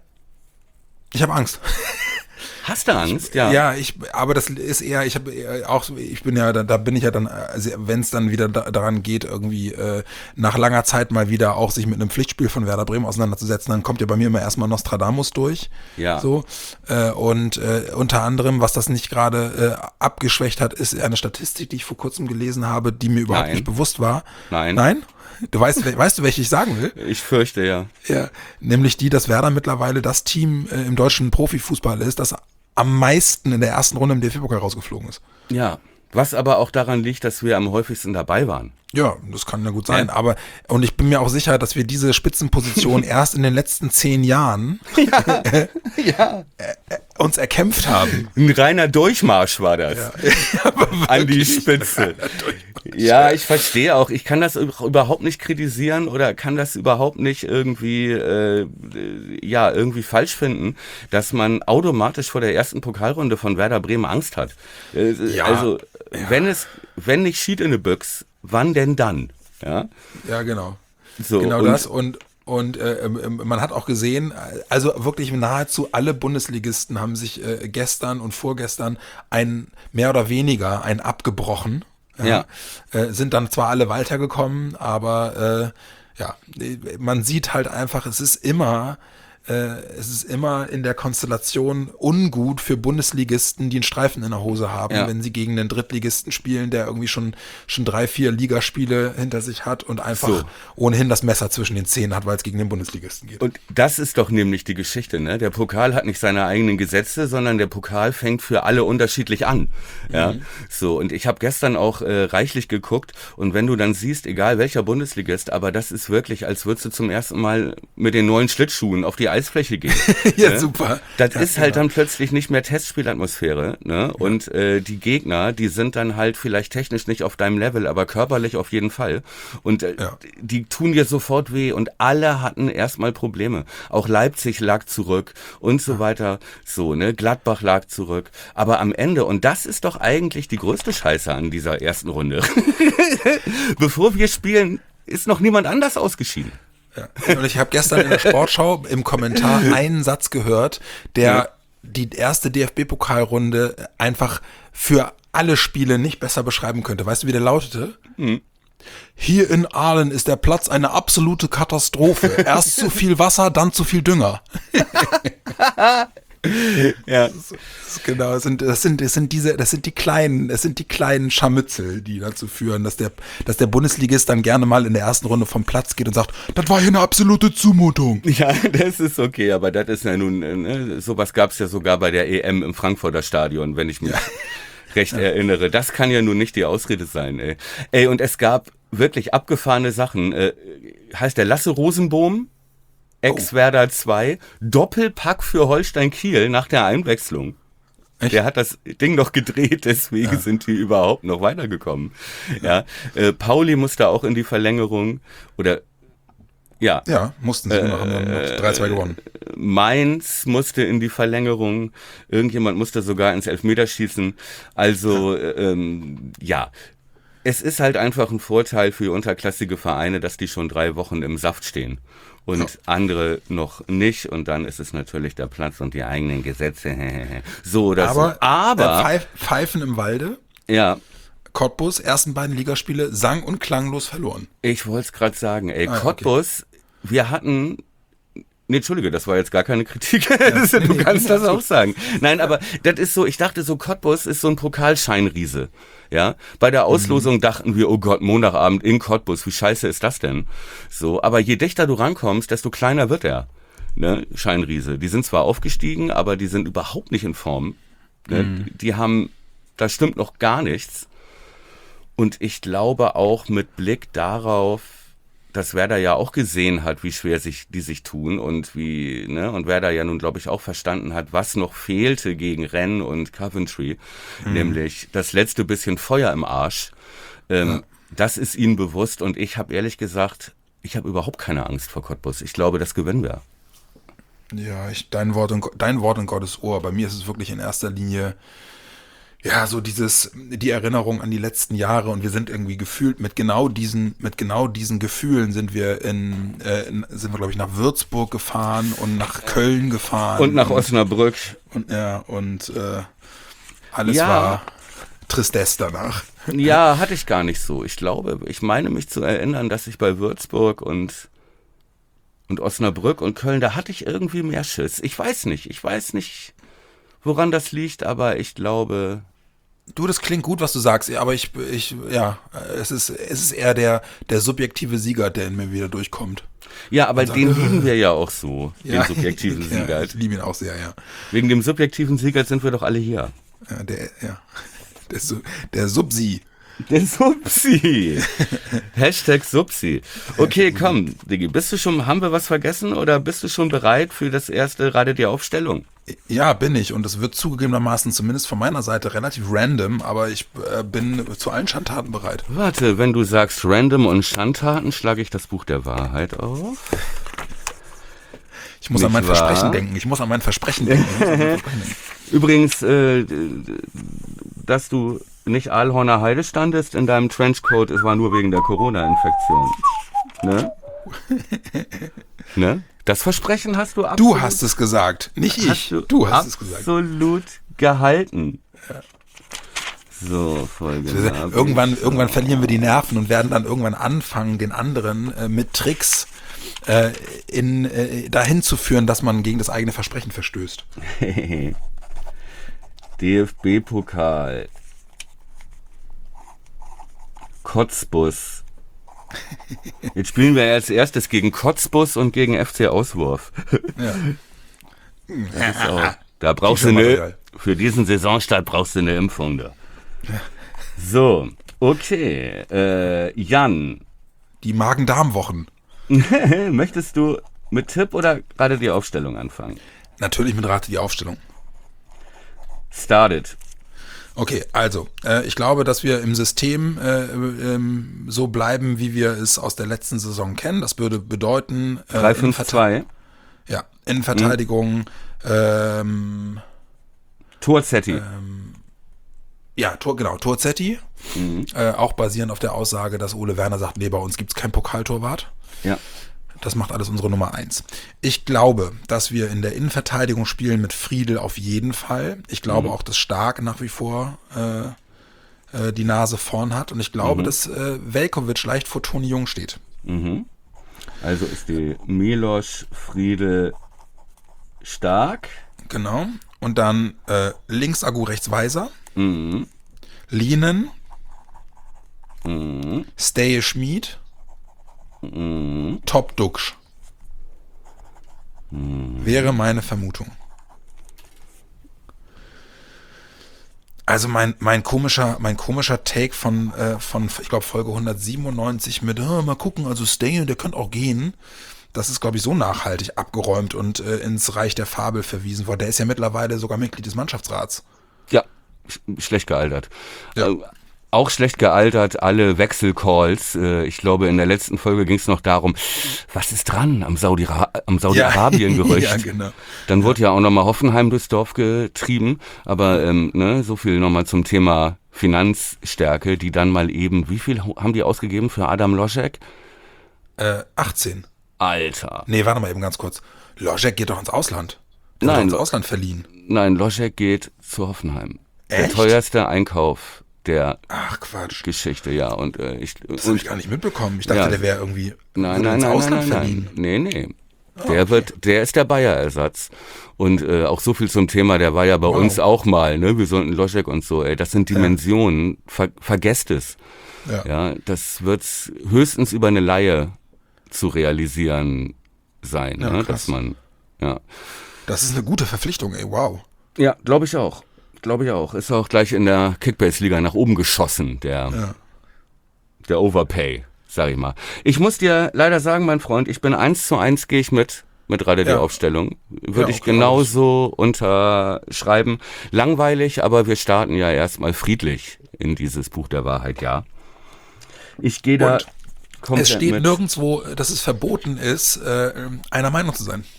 Ich habe Angst. Hast du Angst? Ja. Ja, ich, aber das ist eher, ich habe auch, ich bin ja, da, da bin ich ja dann, also wenn es dann wieder da, daran geht, irgendwie äh, nach langer Zeit mal wieder auch sich mit einem Pflichtspiel von Werder Bremen auseinanderzusetzen, dann kommt ja bei mir immer erstmal Nostradamus durch. Ja. So. Äh, und äh, unter anderem, was das nicht gerade äh, abgeschwächt hat, ist eine Statistik, die ich vor kurzem gelesen habe, die mir überhaupt Nein. nicht bewusst war. Nein. Nein? Du weißt, weißt du, welche ich sagen will? Ich fürchte, ja. Ja, nämlich die, dass Werder mittlerweile das Team äh, im deutschen Profifußball ist, das am meisten in der ersten Runde im D F B-Pokal rausgeflogen ist. Ja, was aber auch daran liegt, dass wir am häufigsten dabei waren. Ja, das kann ja gut sein, ja. aber und ich bin mir auch sicher, dass wir diese Spitzenposition erst in den letzten zehn Jahren ja. ja. äh, uns erkämpft haben. Ein reiner Durchmarsch war das. Ja. An die Spitze. Ja, ich verstehe auch. Ich kann das überhaupt nicht kritisieren oder kann das überhaupt nicht irgendwie, äh, ja, irgendwie falsch finden, dass man automatisch vor der ersten Pokalrunde von Werder Bremen Angst hat. Äh, ja. Also, ja. wenn es, wenn nicht Schied in the Büchs, wann denn dann? Ja, ja genau. So, genau und das und Und äh, man hat auch gesehen, also wirklich nahezu alle Bundesligisten haben sich äh, gestern und vorgestern ein mehr oder weniger ein abgebrochen. Ja. Ja. Äh, sind dann zwar alle weitergekommen, aber äh, ja, man sieht halt einfach, es ist immer Äh, es ist immer in der Konstellation ungut für Bundesligisten, die einen Streifen in der Hose haben, Ja. wenn sie gegen einen Drittligisten spielen, der irgendwie schon schon drei, vier Ligaspiele hinter sich hat und einfach So. ohnehin das Messer zwischen den Zähnen hat, weil es gegen den Bundesligisten geht. Und das ist doch nämlich die Geschichte, ne? Der Pokal hat nicht seine eigenen Gesetze, sondern der Pokal fängt für alle unterschiedlich an. Ja, Mhm. so. Und ich habe gestern auch äh, reichlich geguckt und wenn du dann siehst, egal welcher Bundesligist, aber das ist wirklich, als würdest du zum ersten Mal mit den neuen Schlittschuhen auf die Eisfläche gehen. Ja, ne? super. Das Ja, ist halt genau. dann plötzlich nicht mehr Testspielatmosphäre, ne? Und äh, die Gegner, die sind dann halt vielleicht technisch nicht auf deinem Level, aber körperlich auf jeden Fall. Und äh, Ja. die tun dir sofort weh und alle hatten erstmal Probleme. Auch Leipzig lag zurück und so weiter. So, ne? Gladbach lag zurück. Aber am Ende, und das ist doch eigentlich die größte Scheiße an dieser ersten Runde. Bevor wir spielen, ist noch niemand anders ausgeschieden. Ja. Und ich habe gestern in der Sportschau im Kommentar einen Satz gehört, der Ja. die erste D F B-Pokalrunde einfach für alle Spiele nicht besser beschreiben könnte. Weißt du, wie der lautete? Hm. Hier in Aalen ist der Platz eine absolute Katastrophe. Erst zu viel Wasser, dann zu viel Dünger. Ja. Das ist genau, das sind, das sind, das sind diese, das sind die kleinen, das sind die kleinen Scharmützel, die dazu führen, dass der, dass der Bundesligist dann gerne mal in der ersten Runde vom Platz geht und sagt, das war hier eine absolute Zumutung. Ja, das ist okay, aber das ist ja nun, äh, ne, sowas gab's ja sogar bei der E M im Frankfurter Stadion, wenn ich mich recht erinnere. Das kann ja nun nicht die Ausrede sein, ey. Ey, und es gab wirklich abgefahrene Sachen. Äh, heißt der Lasse Rosenbohm, Ex-Werder zwei, Doppelpack für Holstein Kiel nach der Einwechslung. Echt? Der hat das Ding noch gedreht, deswegen Ja. sind die überhaupt noch weitergekommen. Ja, äh, Pauli musste auch in die Verlängerung oder ja, Ja, mussten sie nur, haben dann noch drei zwei gewonnen. Mainz musste in die Verlängerung, irgendjemand musste sogar ins Elfmeterschießen. Also ja. Ähm, ja, es ist halt einfach ein Vorteil für unterklassige Vereine, dass die schon drei Wochen im Saft stehen und Ja. andere noch nicht. Und dann ist es natürlich der Platz und die eigenen Gesetze. So oder Aber, so. Aber äh, Pfeif, Pfeifen im Walde, ja, Cottbus, ersten beiden Ligaspiele, sang- und klanglos verloren. ich wollte es gerade sagen. Ey, Ah, okay. Cottbus, wir hatten... Nee, Entschuldige, das war jetzt gar keine Kritik. Das, nee, du nee, kannst nee, das alles auch gut. sagen. Nein, aber das ist so, ich dachte so, Cottbus ist so ein Pokalscheinriese. Ja, bei der Auslosung Mhm. dachten wir, oh Gott, Montagabend in Cottbus, wie scheiße ist das denn? So, aber je dichter du rankommst, desto kleiner wird er. Ne, Scheinriese. Die sind zwar aufgestiegen, aber die sind überhaupt nicht in Form. Ne? Mhm. Die, die haben, da stimmt noch gar nichts. Und ich glaube auch mit Blick darauf, dass Werder ja auch gesehen hat, wie schwer sich die sich tun und wie, ne, und Werder ja nun, glaube ich, auch verstanden hat, was noch fehlte gegen Rennes und Coventry, mhm. nämlich das letzte bisschen Feuer im Arsch. Ähm, ja. Das ist ihnen bewusst und ich habe ehrlich gesagt, ich habe überhaupt keine Angst vor Cottbus. Ich glaube, das gewinnen wir. Ja, ich, dein Wort in, dein Wort in Gottes Ohr. Bei mir ist es wirklich in erster Linie ja, so dieses, die Erinnerung an die letzten Jahre und wir sind irgendwie gefühlt mit genau diesen, mit genau diesen Gefühlen sind wir in, äh, in sind wir glaube ich nach Würzburg gefahren und nach Köln gefahren. Und nach Osnabrück. Und, ja, und äh, alles ja. war Tristesse danach. Ja, hatte ich gar nicht so. Ich glaube, ich meine mich zu erinnern, dass ich bei Würzburg und und Osnabrück und Köln, da hatte ich irgendwie mehr Schiss. Ich weiß nicht, ich weiß nicht, woran das liegt, aber ich glaube... Du, das klingt gut, was du sagst, aber ich, ich, ja, es ist, es ist eher der, der subjektive Sieger, der in mir wieder durchkommt. Ja, aber sagt, den äh, lieben wir ja auch so, Ja, den subjektiven ja, Sieger. ich liebe ihn auch sehr, ja. Wegen dem subjektiven Sieger sind wir doch alle hier. Ja, der, ja, der, Su- der Subsi. Der Subsi. Hashtag Subsi. Okay, komm, Diggi, bist du schon, haben wir was vergessen oder bist du schon bereit für das erste Rate die Aufstellung? Ja, bin ich. Und es wird zugegebenermaßen zumindest von meiner Seite relativ random, aber ich äh, bin zu allen Schandtaten bereit. Warte, wenn du sagst random und Schandtaten, schlage ich das Buch der Wahrheit auf. Ich muss Nicht an mein wahr? Versprechen denken. Ich muss an mein Versprechen denken. Ich muss an mein Versprechen denken. Übrigens, äh, dass du nicht Aalhorner Heide standest in deinem Trenchcoat, es war nur wegen der Corona-Infektion. Ne? Ne? Das Versprechen hast du absolut... Du hast es gesagt, nicht ich. Hast du, Du hast es gesagt. absolut gehalten. So, Folge. Irgendwann, irgendwann verlieren wir die Nerven und werden dann irgendwann anfangen, den anderen äh, mit Tricks äh, in, äh, dahin zu führen, dass man gegen das eigene Versprechen verstößt. D F B-Pokal. Kotzbus. Jetzt spielen wir als erstes gegen Kotzbus und gegen F C Auswurf. Ja. Das ist auch, da brauchst du eine, für diesen Saisonstart brauchst du eine Impfung da. So, okay. Äh, Jan. Die Magen-Darm-Wochen. Möchtest du mit Tipp oder gerade die Aufstellung anfangen? Natürlich mit Rate die Aufstellung. Started. Okay, also, äh, ich glaube, dass wir im System äh, ähm, so bleiben, wie wir es aus der letzten Saison kennen. Das würde bedeuten... Äh, drei fünf zwei. Ja, Innenverteidigung, mhm. ähm... Torzetti. Ähm, ja, Tor, genau, Torzetti. Mhm. Äh, auch basierend auf der Aussage, dass Ole Werner sagt, nee, bei uns gibt es keinen Pokaltorwart. Ja. Das macht alles unsere Nummer eins. Ich glaube, dass wir in der Innenverteidigung spielen mit Friedel auf jeden Fall. Ich glaube mhm. auch, dass Stark nach wie vor äh, äh, die Nase vorn hat. Und ich glaube, mhm. dass äh, Veljkovic leicht vor Toni Jung steht. Mhm. Also ist die Milos, Friedel, Stark. Genau. Und dann äh, links Agu, rechts Weiser. Mhm. Lienen. Mhm. Steje Schmid. Mhm. Top Duxch. Mhm. Wäre meine Vermutung. Also mein, mein komischer, mein komischer Take von, äh, von ich glaube, Folge hundertsiebenundneunzig mit, oh, mal gucken, also Steje, der könnte auch gehen. Das ist, glaube ich, so nachhaltig abgeräumt und äh, ins Reich der Fabel verwiesen worden. Der ist ja mittlerweile sogar Mitglied des Mannschaftsrats. Ja, sch- schlecht gealtert. Ja. Äh, Auch schlecht gealtert, alle Wechselcalls. Ich glaube, in der letzten Folge ging es noch darum, was ist dran am, Saudi- am Saudi-Arabien-Gerücht. Ja, genau. Dann wurde ja auch nochmal Hoffenheim durchs Dorf getrieben. Aber ähm, ne, so viel nochmal zum Thema Finanzstärke, die dann mal eben, wie viel haben die ausgegeben für Adam Loschek? Äh, achtzehn. Alter. Nee, warte mal eben ganz kurz. Loschek geht doch ins Ausland. Der Nein. wird ins Ausland verliehen. Nein, Loschek geht zu Hoffenheim. Der Echt? teuerste Einkauf der Ach, Quatsch. Geschichte, ja. Und äh, ich, Das habe ich gar nicht mitbekommen. Ich dachte, Ja. der wäre irgendwie Nein, würde nein, ins nein, Ausland nein, nein, verliehen. nein. Nee, nee. Ah, Der okay. wird, der ist der Bayer-Ersatz. Und äh, auch so viel zum Thema, der war ja bei Wow. uns auch mal, ne? Wir sollten Loschek und so, ey, das sind Dimensionen, ver, vergesst es. Ja. Ja, das wird höchstens über eine Laie zu realisieren sein, Ja, ne? krass. Dass man, ja. Das ist eine gute Verpflichtung, ey, wow. Ja, glaube ich auch. Glaube ich auch. Ist auch gleich in der Kickbase-Liga nach oben geschossen, der, Ja. der Overpay, sag ich mal. Ich muss dir leider sagen, mein Freund, ich bin eins zu eins, gehe ich mit, mit gerade der Ja. Aufstellung. Würde Ja, ich okay, genauso unterschreiben. Langweilig, aber wir starten ja erstmal friedlich in dieses Buch der Wahrheit, ja. Ich gehe da Und komplett Es steht mit. nirgendwo, dass es verboten ist, äh, einer Meinung zu sein.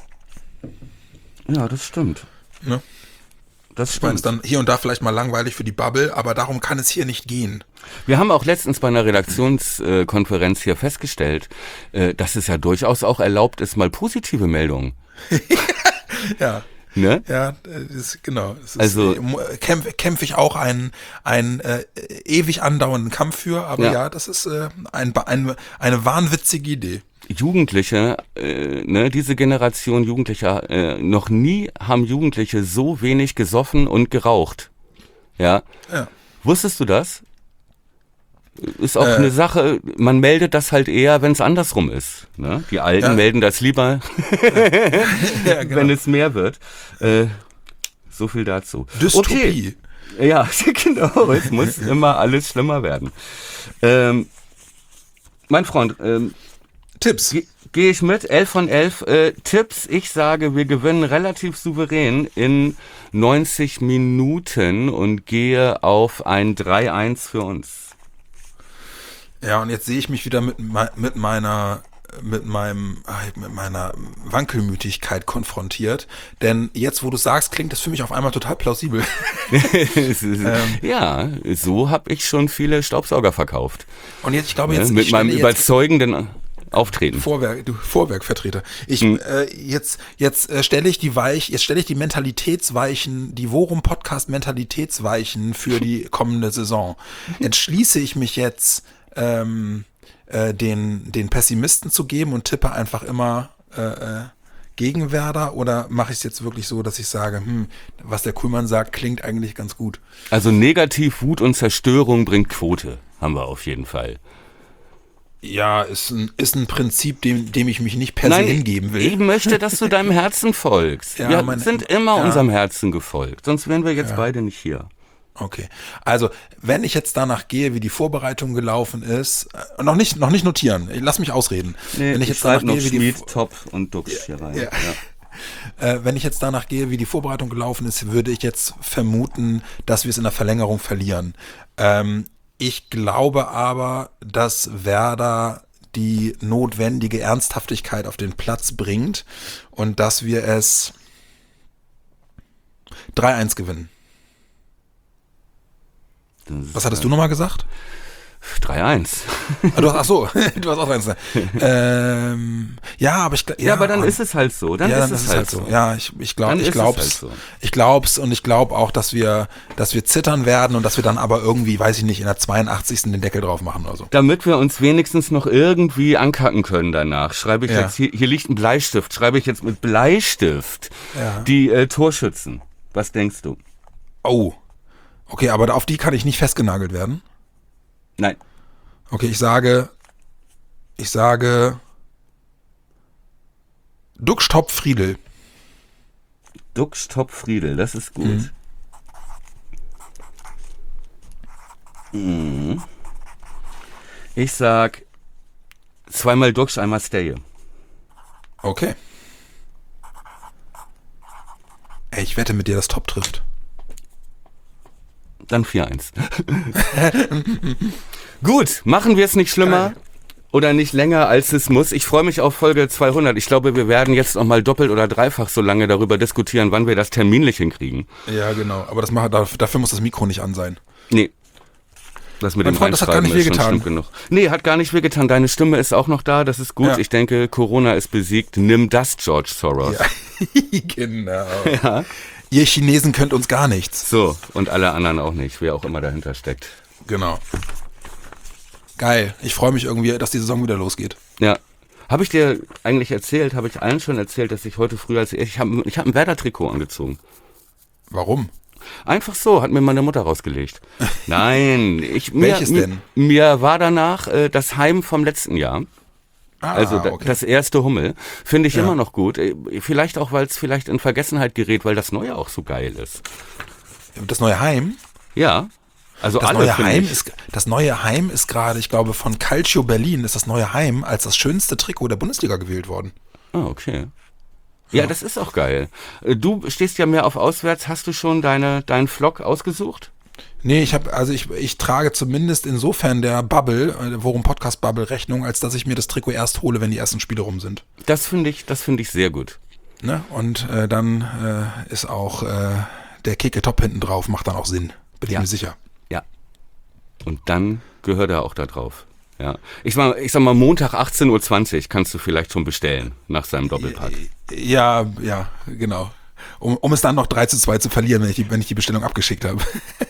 Ja, das stimmt. Ne? Das Ich meine, es stimmt. ist dann hier und da vielleicht mal langweilig für die Bubble, aber darum kann es hier nicht gehen. Wir haben auch letztens bei einer Redaktionskonferenz hier festgestellt, äh, dass es ja durchaus auch erlaubt ist, mal positive Meldungen. Ja. Ne? Ja, das ist, genau. Das ist, Also- äh, kämpfe kämpf ich auch einen, einen äh, ewig andauernden Kampf für, aber Ja. ja, das ist äh, ein, ein, eine wahnwitzige Idee. Jugendliche, äh, ne, diese Generation Jugendlicher, äh, noch nie haben Jugendliche so wenig gesoffen und geraucht. Ja. Ja. Wusstest du das? Ist auch Äh. eine Sache, man meldet das halt eher, wenn es andersrum ist. Ne? Die Alten Ja. melden das lieber, Ja, genau. wenn es mehr wird. Äh, so viel dazu. Dystopie. Okay. Ja, genau. Es muss immer alles schlimmer werden. Ähm, mein Freund, ähm, Tipps. Ge- Gehe ich mit, elf von elf äh, Tipps. Ich sage, wir gewinnen relativ souverän in neunzig Minuten und gehe auf ein drei eins für uns. Ja, und jetzt sehe ich mich wieder mit, mei- mit meiner mit meinem ah, mit meiner Wankelmütigkeit konfrontiert, denn jetzt, wo du sagst, klingt das für mich auf einmal total plausibel. Es ist- ja, so habe ich schon viele Staubsauger verkauft. Und jetzt, ich glaube Ne? jetzt, Mit ich meinem stelle jetzt, überzeugenden auftreten. Vorwerk, du Vorwerkvertreter. Ich hm. äh, jetzt jetzt äh, stelle ich die Weich, jetzt stelle ich die Mentalitätsweichen, die Worum Podcast Mentalitätsweichen für die kommende Saison. Entschließe ich mich jetzt ähm, äh, den den Pessimisten zu geben und tippe einfach immer äh, äh, gegen Werder, oder mache ich es jetzt wirklich so, dass ich sage, hm, was der Kuhlmann sagt, klingt eigentlich ganz gut. Also negativ, Wut und Zerstörung bringt Quote, haben wir auf jeden Fall. Ja, ist ein, ist ein Prinzip, dem, dem ich mich nicht per se hingeben will. Ich möchte, dass du deinem Herzen folgst. Ja, wir mein, sind immer ja. unserem Herzen gefolgt, sonst wären wir jetzt ja. beide nicht hier. Okay, also wenn ich jetzt danach gehe, wie die Vorbereitung gelaufen ist, äh, noch nicht noch nicht notieren, lass mich ausreden. Nee, wenn ich, ich jetzt danach noch gehe, wie Schmied, die Top und Dux ja, hier rein. Ja. Ja. Äh, wenn ich jetzt danach gehe, wie die Vorbereitung gelaufen ist, würde ich jetzt vermuten, dass wir es in der Verlängerung verlieren. Ähm, ich glaube aber, dass Werder die notwendige Ernsthaftigkeit auf den Platz bringt und dass wir es drei eins gewinnen. Was hattest du nochmal gesagt? drei eins. Ah, du hast, ach so, du hast auch eins. Ähm, ja, aber ich ja, ja, aber dann ist es halt so. Dann, ja, ist, dann es ist es halt halt so. so. Ja, ich, ich glaube, ich glaub's, halt so. ich glaub's und ich glaube auch, dass wir, dass wir zittern werden und dass wir dann aber irgendwie, weiß ich nicht, in der zweiundachtzigsten den Deckel drauf machen oder so. Damit wir uns wenigstens noch irgendwie ankacken können danach, schreibe ich ja. jetzt hier, hier liegt ein Bleistift, schreibe ich jetzt mit Bleistift ja. die äh, Torschützen. Was denkst du? Oh. Okay, aber auf die kann ich nicht festgenagelt werden? Nein. Okay, ich sage, ich sage Dux Top Friedel. Dux Top Friedel, das ist gut. Mhm. Mhm. Ich sag zweimal Dux, einmal Steje. Okay. Ey, ich wette mit dir, dass Top trifft. Dann vier eins. Gut, machen wir es nicht schlimmer Geil. oder nicht länger, als es muss. Ich freue mich auf Folge zweihundert. Ich glaube, wir werden jetzt noch mal doppelt oder dreifach so lange darüber diskutieren, wann wir das terminlich hinkriegen. Ja, genau. Aber das macht, dafür muss das Mikro nicht an sein. Nee. Das mit mein dem Freund, das hat gar nicht wehgetan. Genug. Nee, hat gar nicht wehgetan. Deine Stimme ist auch noch da, das ist gut. Ja. Ich denke, Corona ist besiegt. Nimm das, George Soros. Ja. Genau. Ja. Ihr Chinesen könnt uns gar nichts. So, und alle anderen auch nicht, wer auch immer dahinter steckt. Genau. Geil. Ich freue mich irgendwie, dass die Saison wieder losgeht. Ja. Habe ich dir eigentlich erzählt, habe ich allen schon erzählt, dass ich heute früh, als ich habe ich hab ein Werder-Trikot angezogen. Warum? Einfach so, hat mir meine Mutter rausgelegt. Nein. Ich, mir, Welches denn? Mir, mir war danach äh, das Heim vom letzten Jahr. Ah, also da, okay. das erste Hummel, finde ich ja. immer noch gut. Vielleicht auch, weil es vielleicht in Vergessenheit gerät, weil das Neue auch so geil ist. Das neue Heim? Ja. Also das alle, neue Heim ich. ist das neue Heim ist gerade, ich glaube, von Calcio Berlin ist das neue Heim als das schönste Trikot der Bundesliga gewählt worden. Ah, okay. Ja, ja, das ist auch geil. Du stehst ja mehr auf Auswärts. Hast du schon deine deinen Vlog ausgesucht? Nee, ich habe also ich, ich trage zumindest insofern der Bubble, Worum Podcast Bubble Rechnung, als dass ich mir das Trikot erst hole, wenn die ersten Spiele rum sind. Das finde ich, das finde ich sehr gut. Ne? Und äh, dann äh, ist auch äh, der Kicke Top hinten drauf, macht dann auch Sinn. Bin ja. ich mir sicher. Ja. Und dann gehört er auch da drauf. Ja. Ich sag mal, ich sag mal Montag achtzehn Uhr zwanzig kannst du vielleicht schon bestellen nach seinem Doppelpack. Ja, ja, genau. Um, um es dann noch drei zu zwei zu verlieren, wenn ich die, wenn ich die Bestellung abgeschickt habe.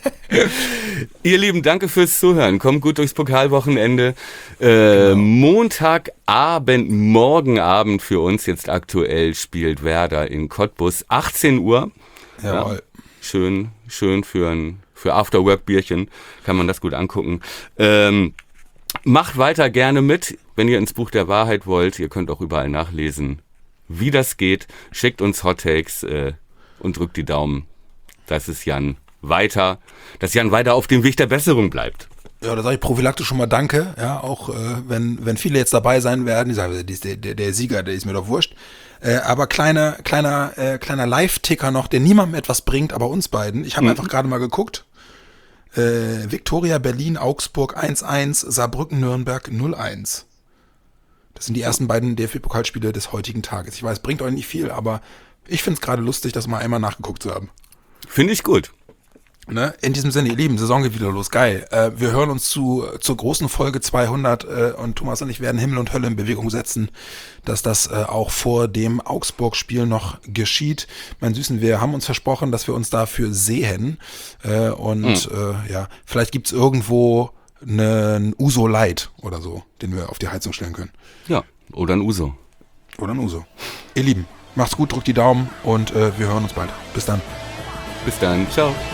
Ihr Lieben, danke fürs Zuhören. Kommt gut durchs Pokalwochenende. Äh, genau. Montagabend, morgen Abend für uns jetzt aktuell spielt Werder in Cottbus. achtzehn Uhr. Jawohl. Ja, schön, schön für ein für Afterwork-Bierchen. Kann man das gut angucken. Ähm, macht weiter gerne mit, wenn ihr ins Buch der Wahrheit wollt. Ihr könnt auch überall nachlesen, wie das geht. Schickt uns Hottakes äh, und drückt die Daumen. Das ist Jan weiter, dass Jan weiter auf dem Weg der Besserung bleibt. Ja, da sage ich prophylaktisch schon mal Danke. Ja, auch äh, wenn wenn viele jetzt dabei sein werden, die sagen, der, der, der Sieger, der ist mir doch wurscht. Äh, aber kleiner kleiner äh, kleiner Live-Ticker noch, der niemandem etwas bringt, aber uns beiden. Ich habe mhm. einfach gerade mal geguckt. Äh, Viktoria Berlin, Augsburg eins eins, Saarbrücken Nürnberg null eins. Das sind die ersten beiden D F B-Pokalspiele des heutigen Tages. Ich weiß, bringt euch nicht viel, aber ich finde es gerade lustig, das mal einmal nachgeguckt zu haben. Finde ich gut. Ne? In diesem Sinne, ihr Lieben, Saison geht wieder los, geil. Äh, wir hören uns zu zur großen Folge zweihundert äh, und Thomas und ich werden Himmel und Hölle in Bewegung setzen, dass das äh, auch vor dem Augsburg-Spiel noch geschieht. Mein Süßen, wir haben uns versprochen, dass wir uns dafür sehen äh, und mhm. äh, ja, vielleicht gibt's irgendwo einen Uso Light oder so, den wir auf die Heizung stellen können. Ja, oder ein Uso. Oder ein Uso. Ihr Lieben, macht's gut, drückt die Daumen und äh, wir hören uns bald. Bis dann. Bis dann, ciao.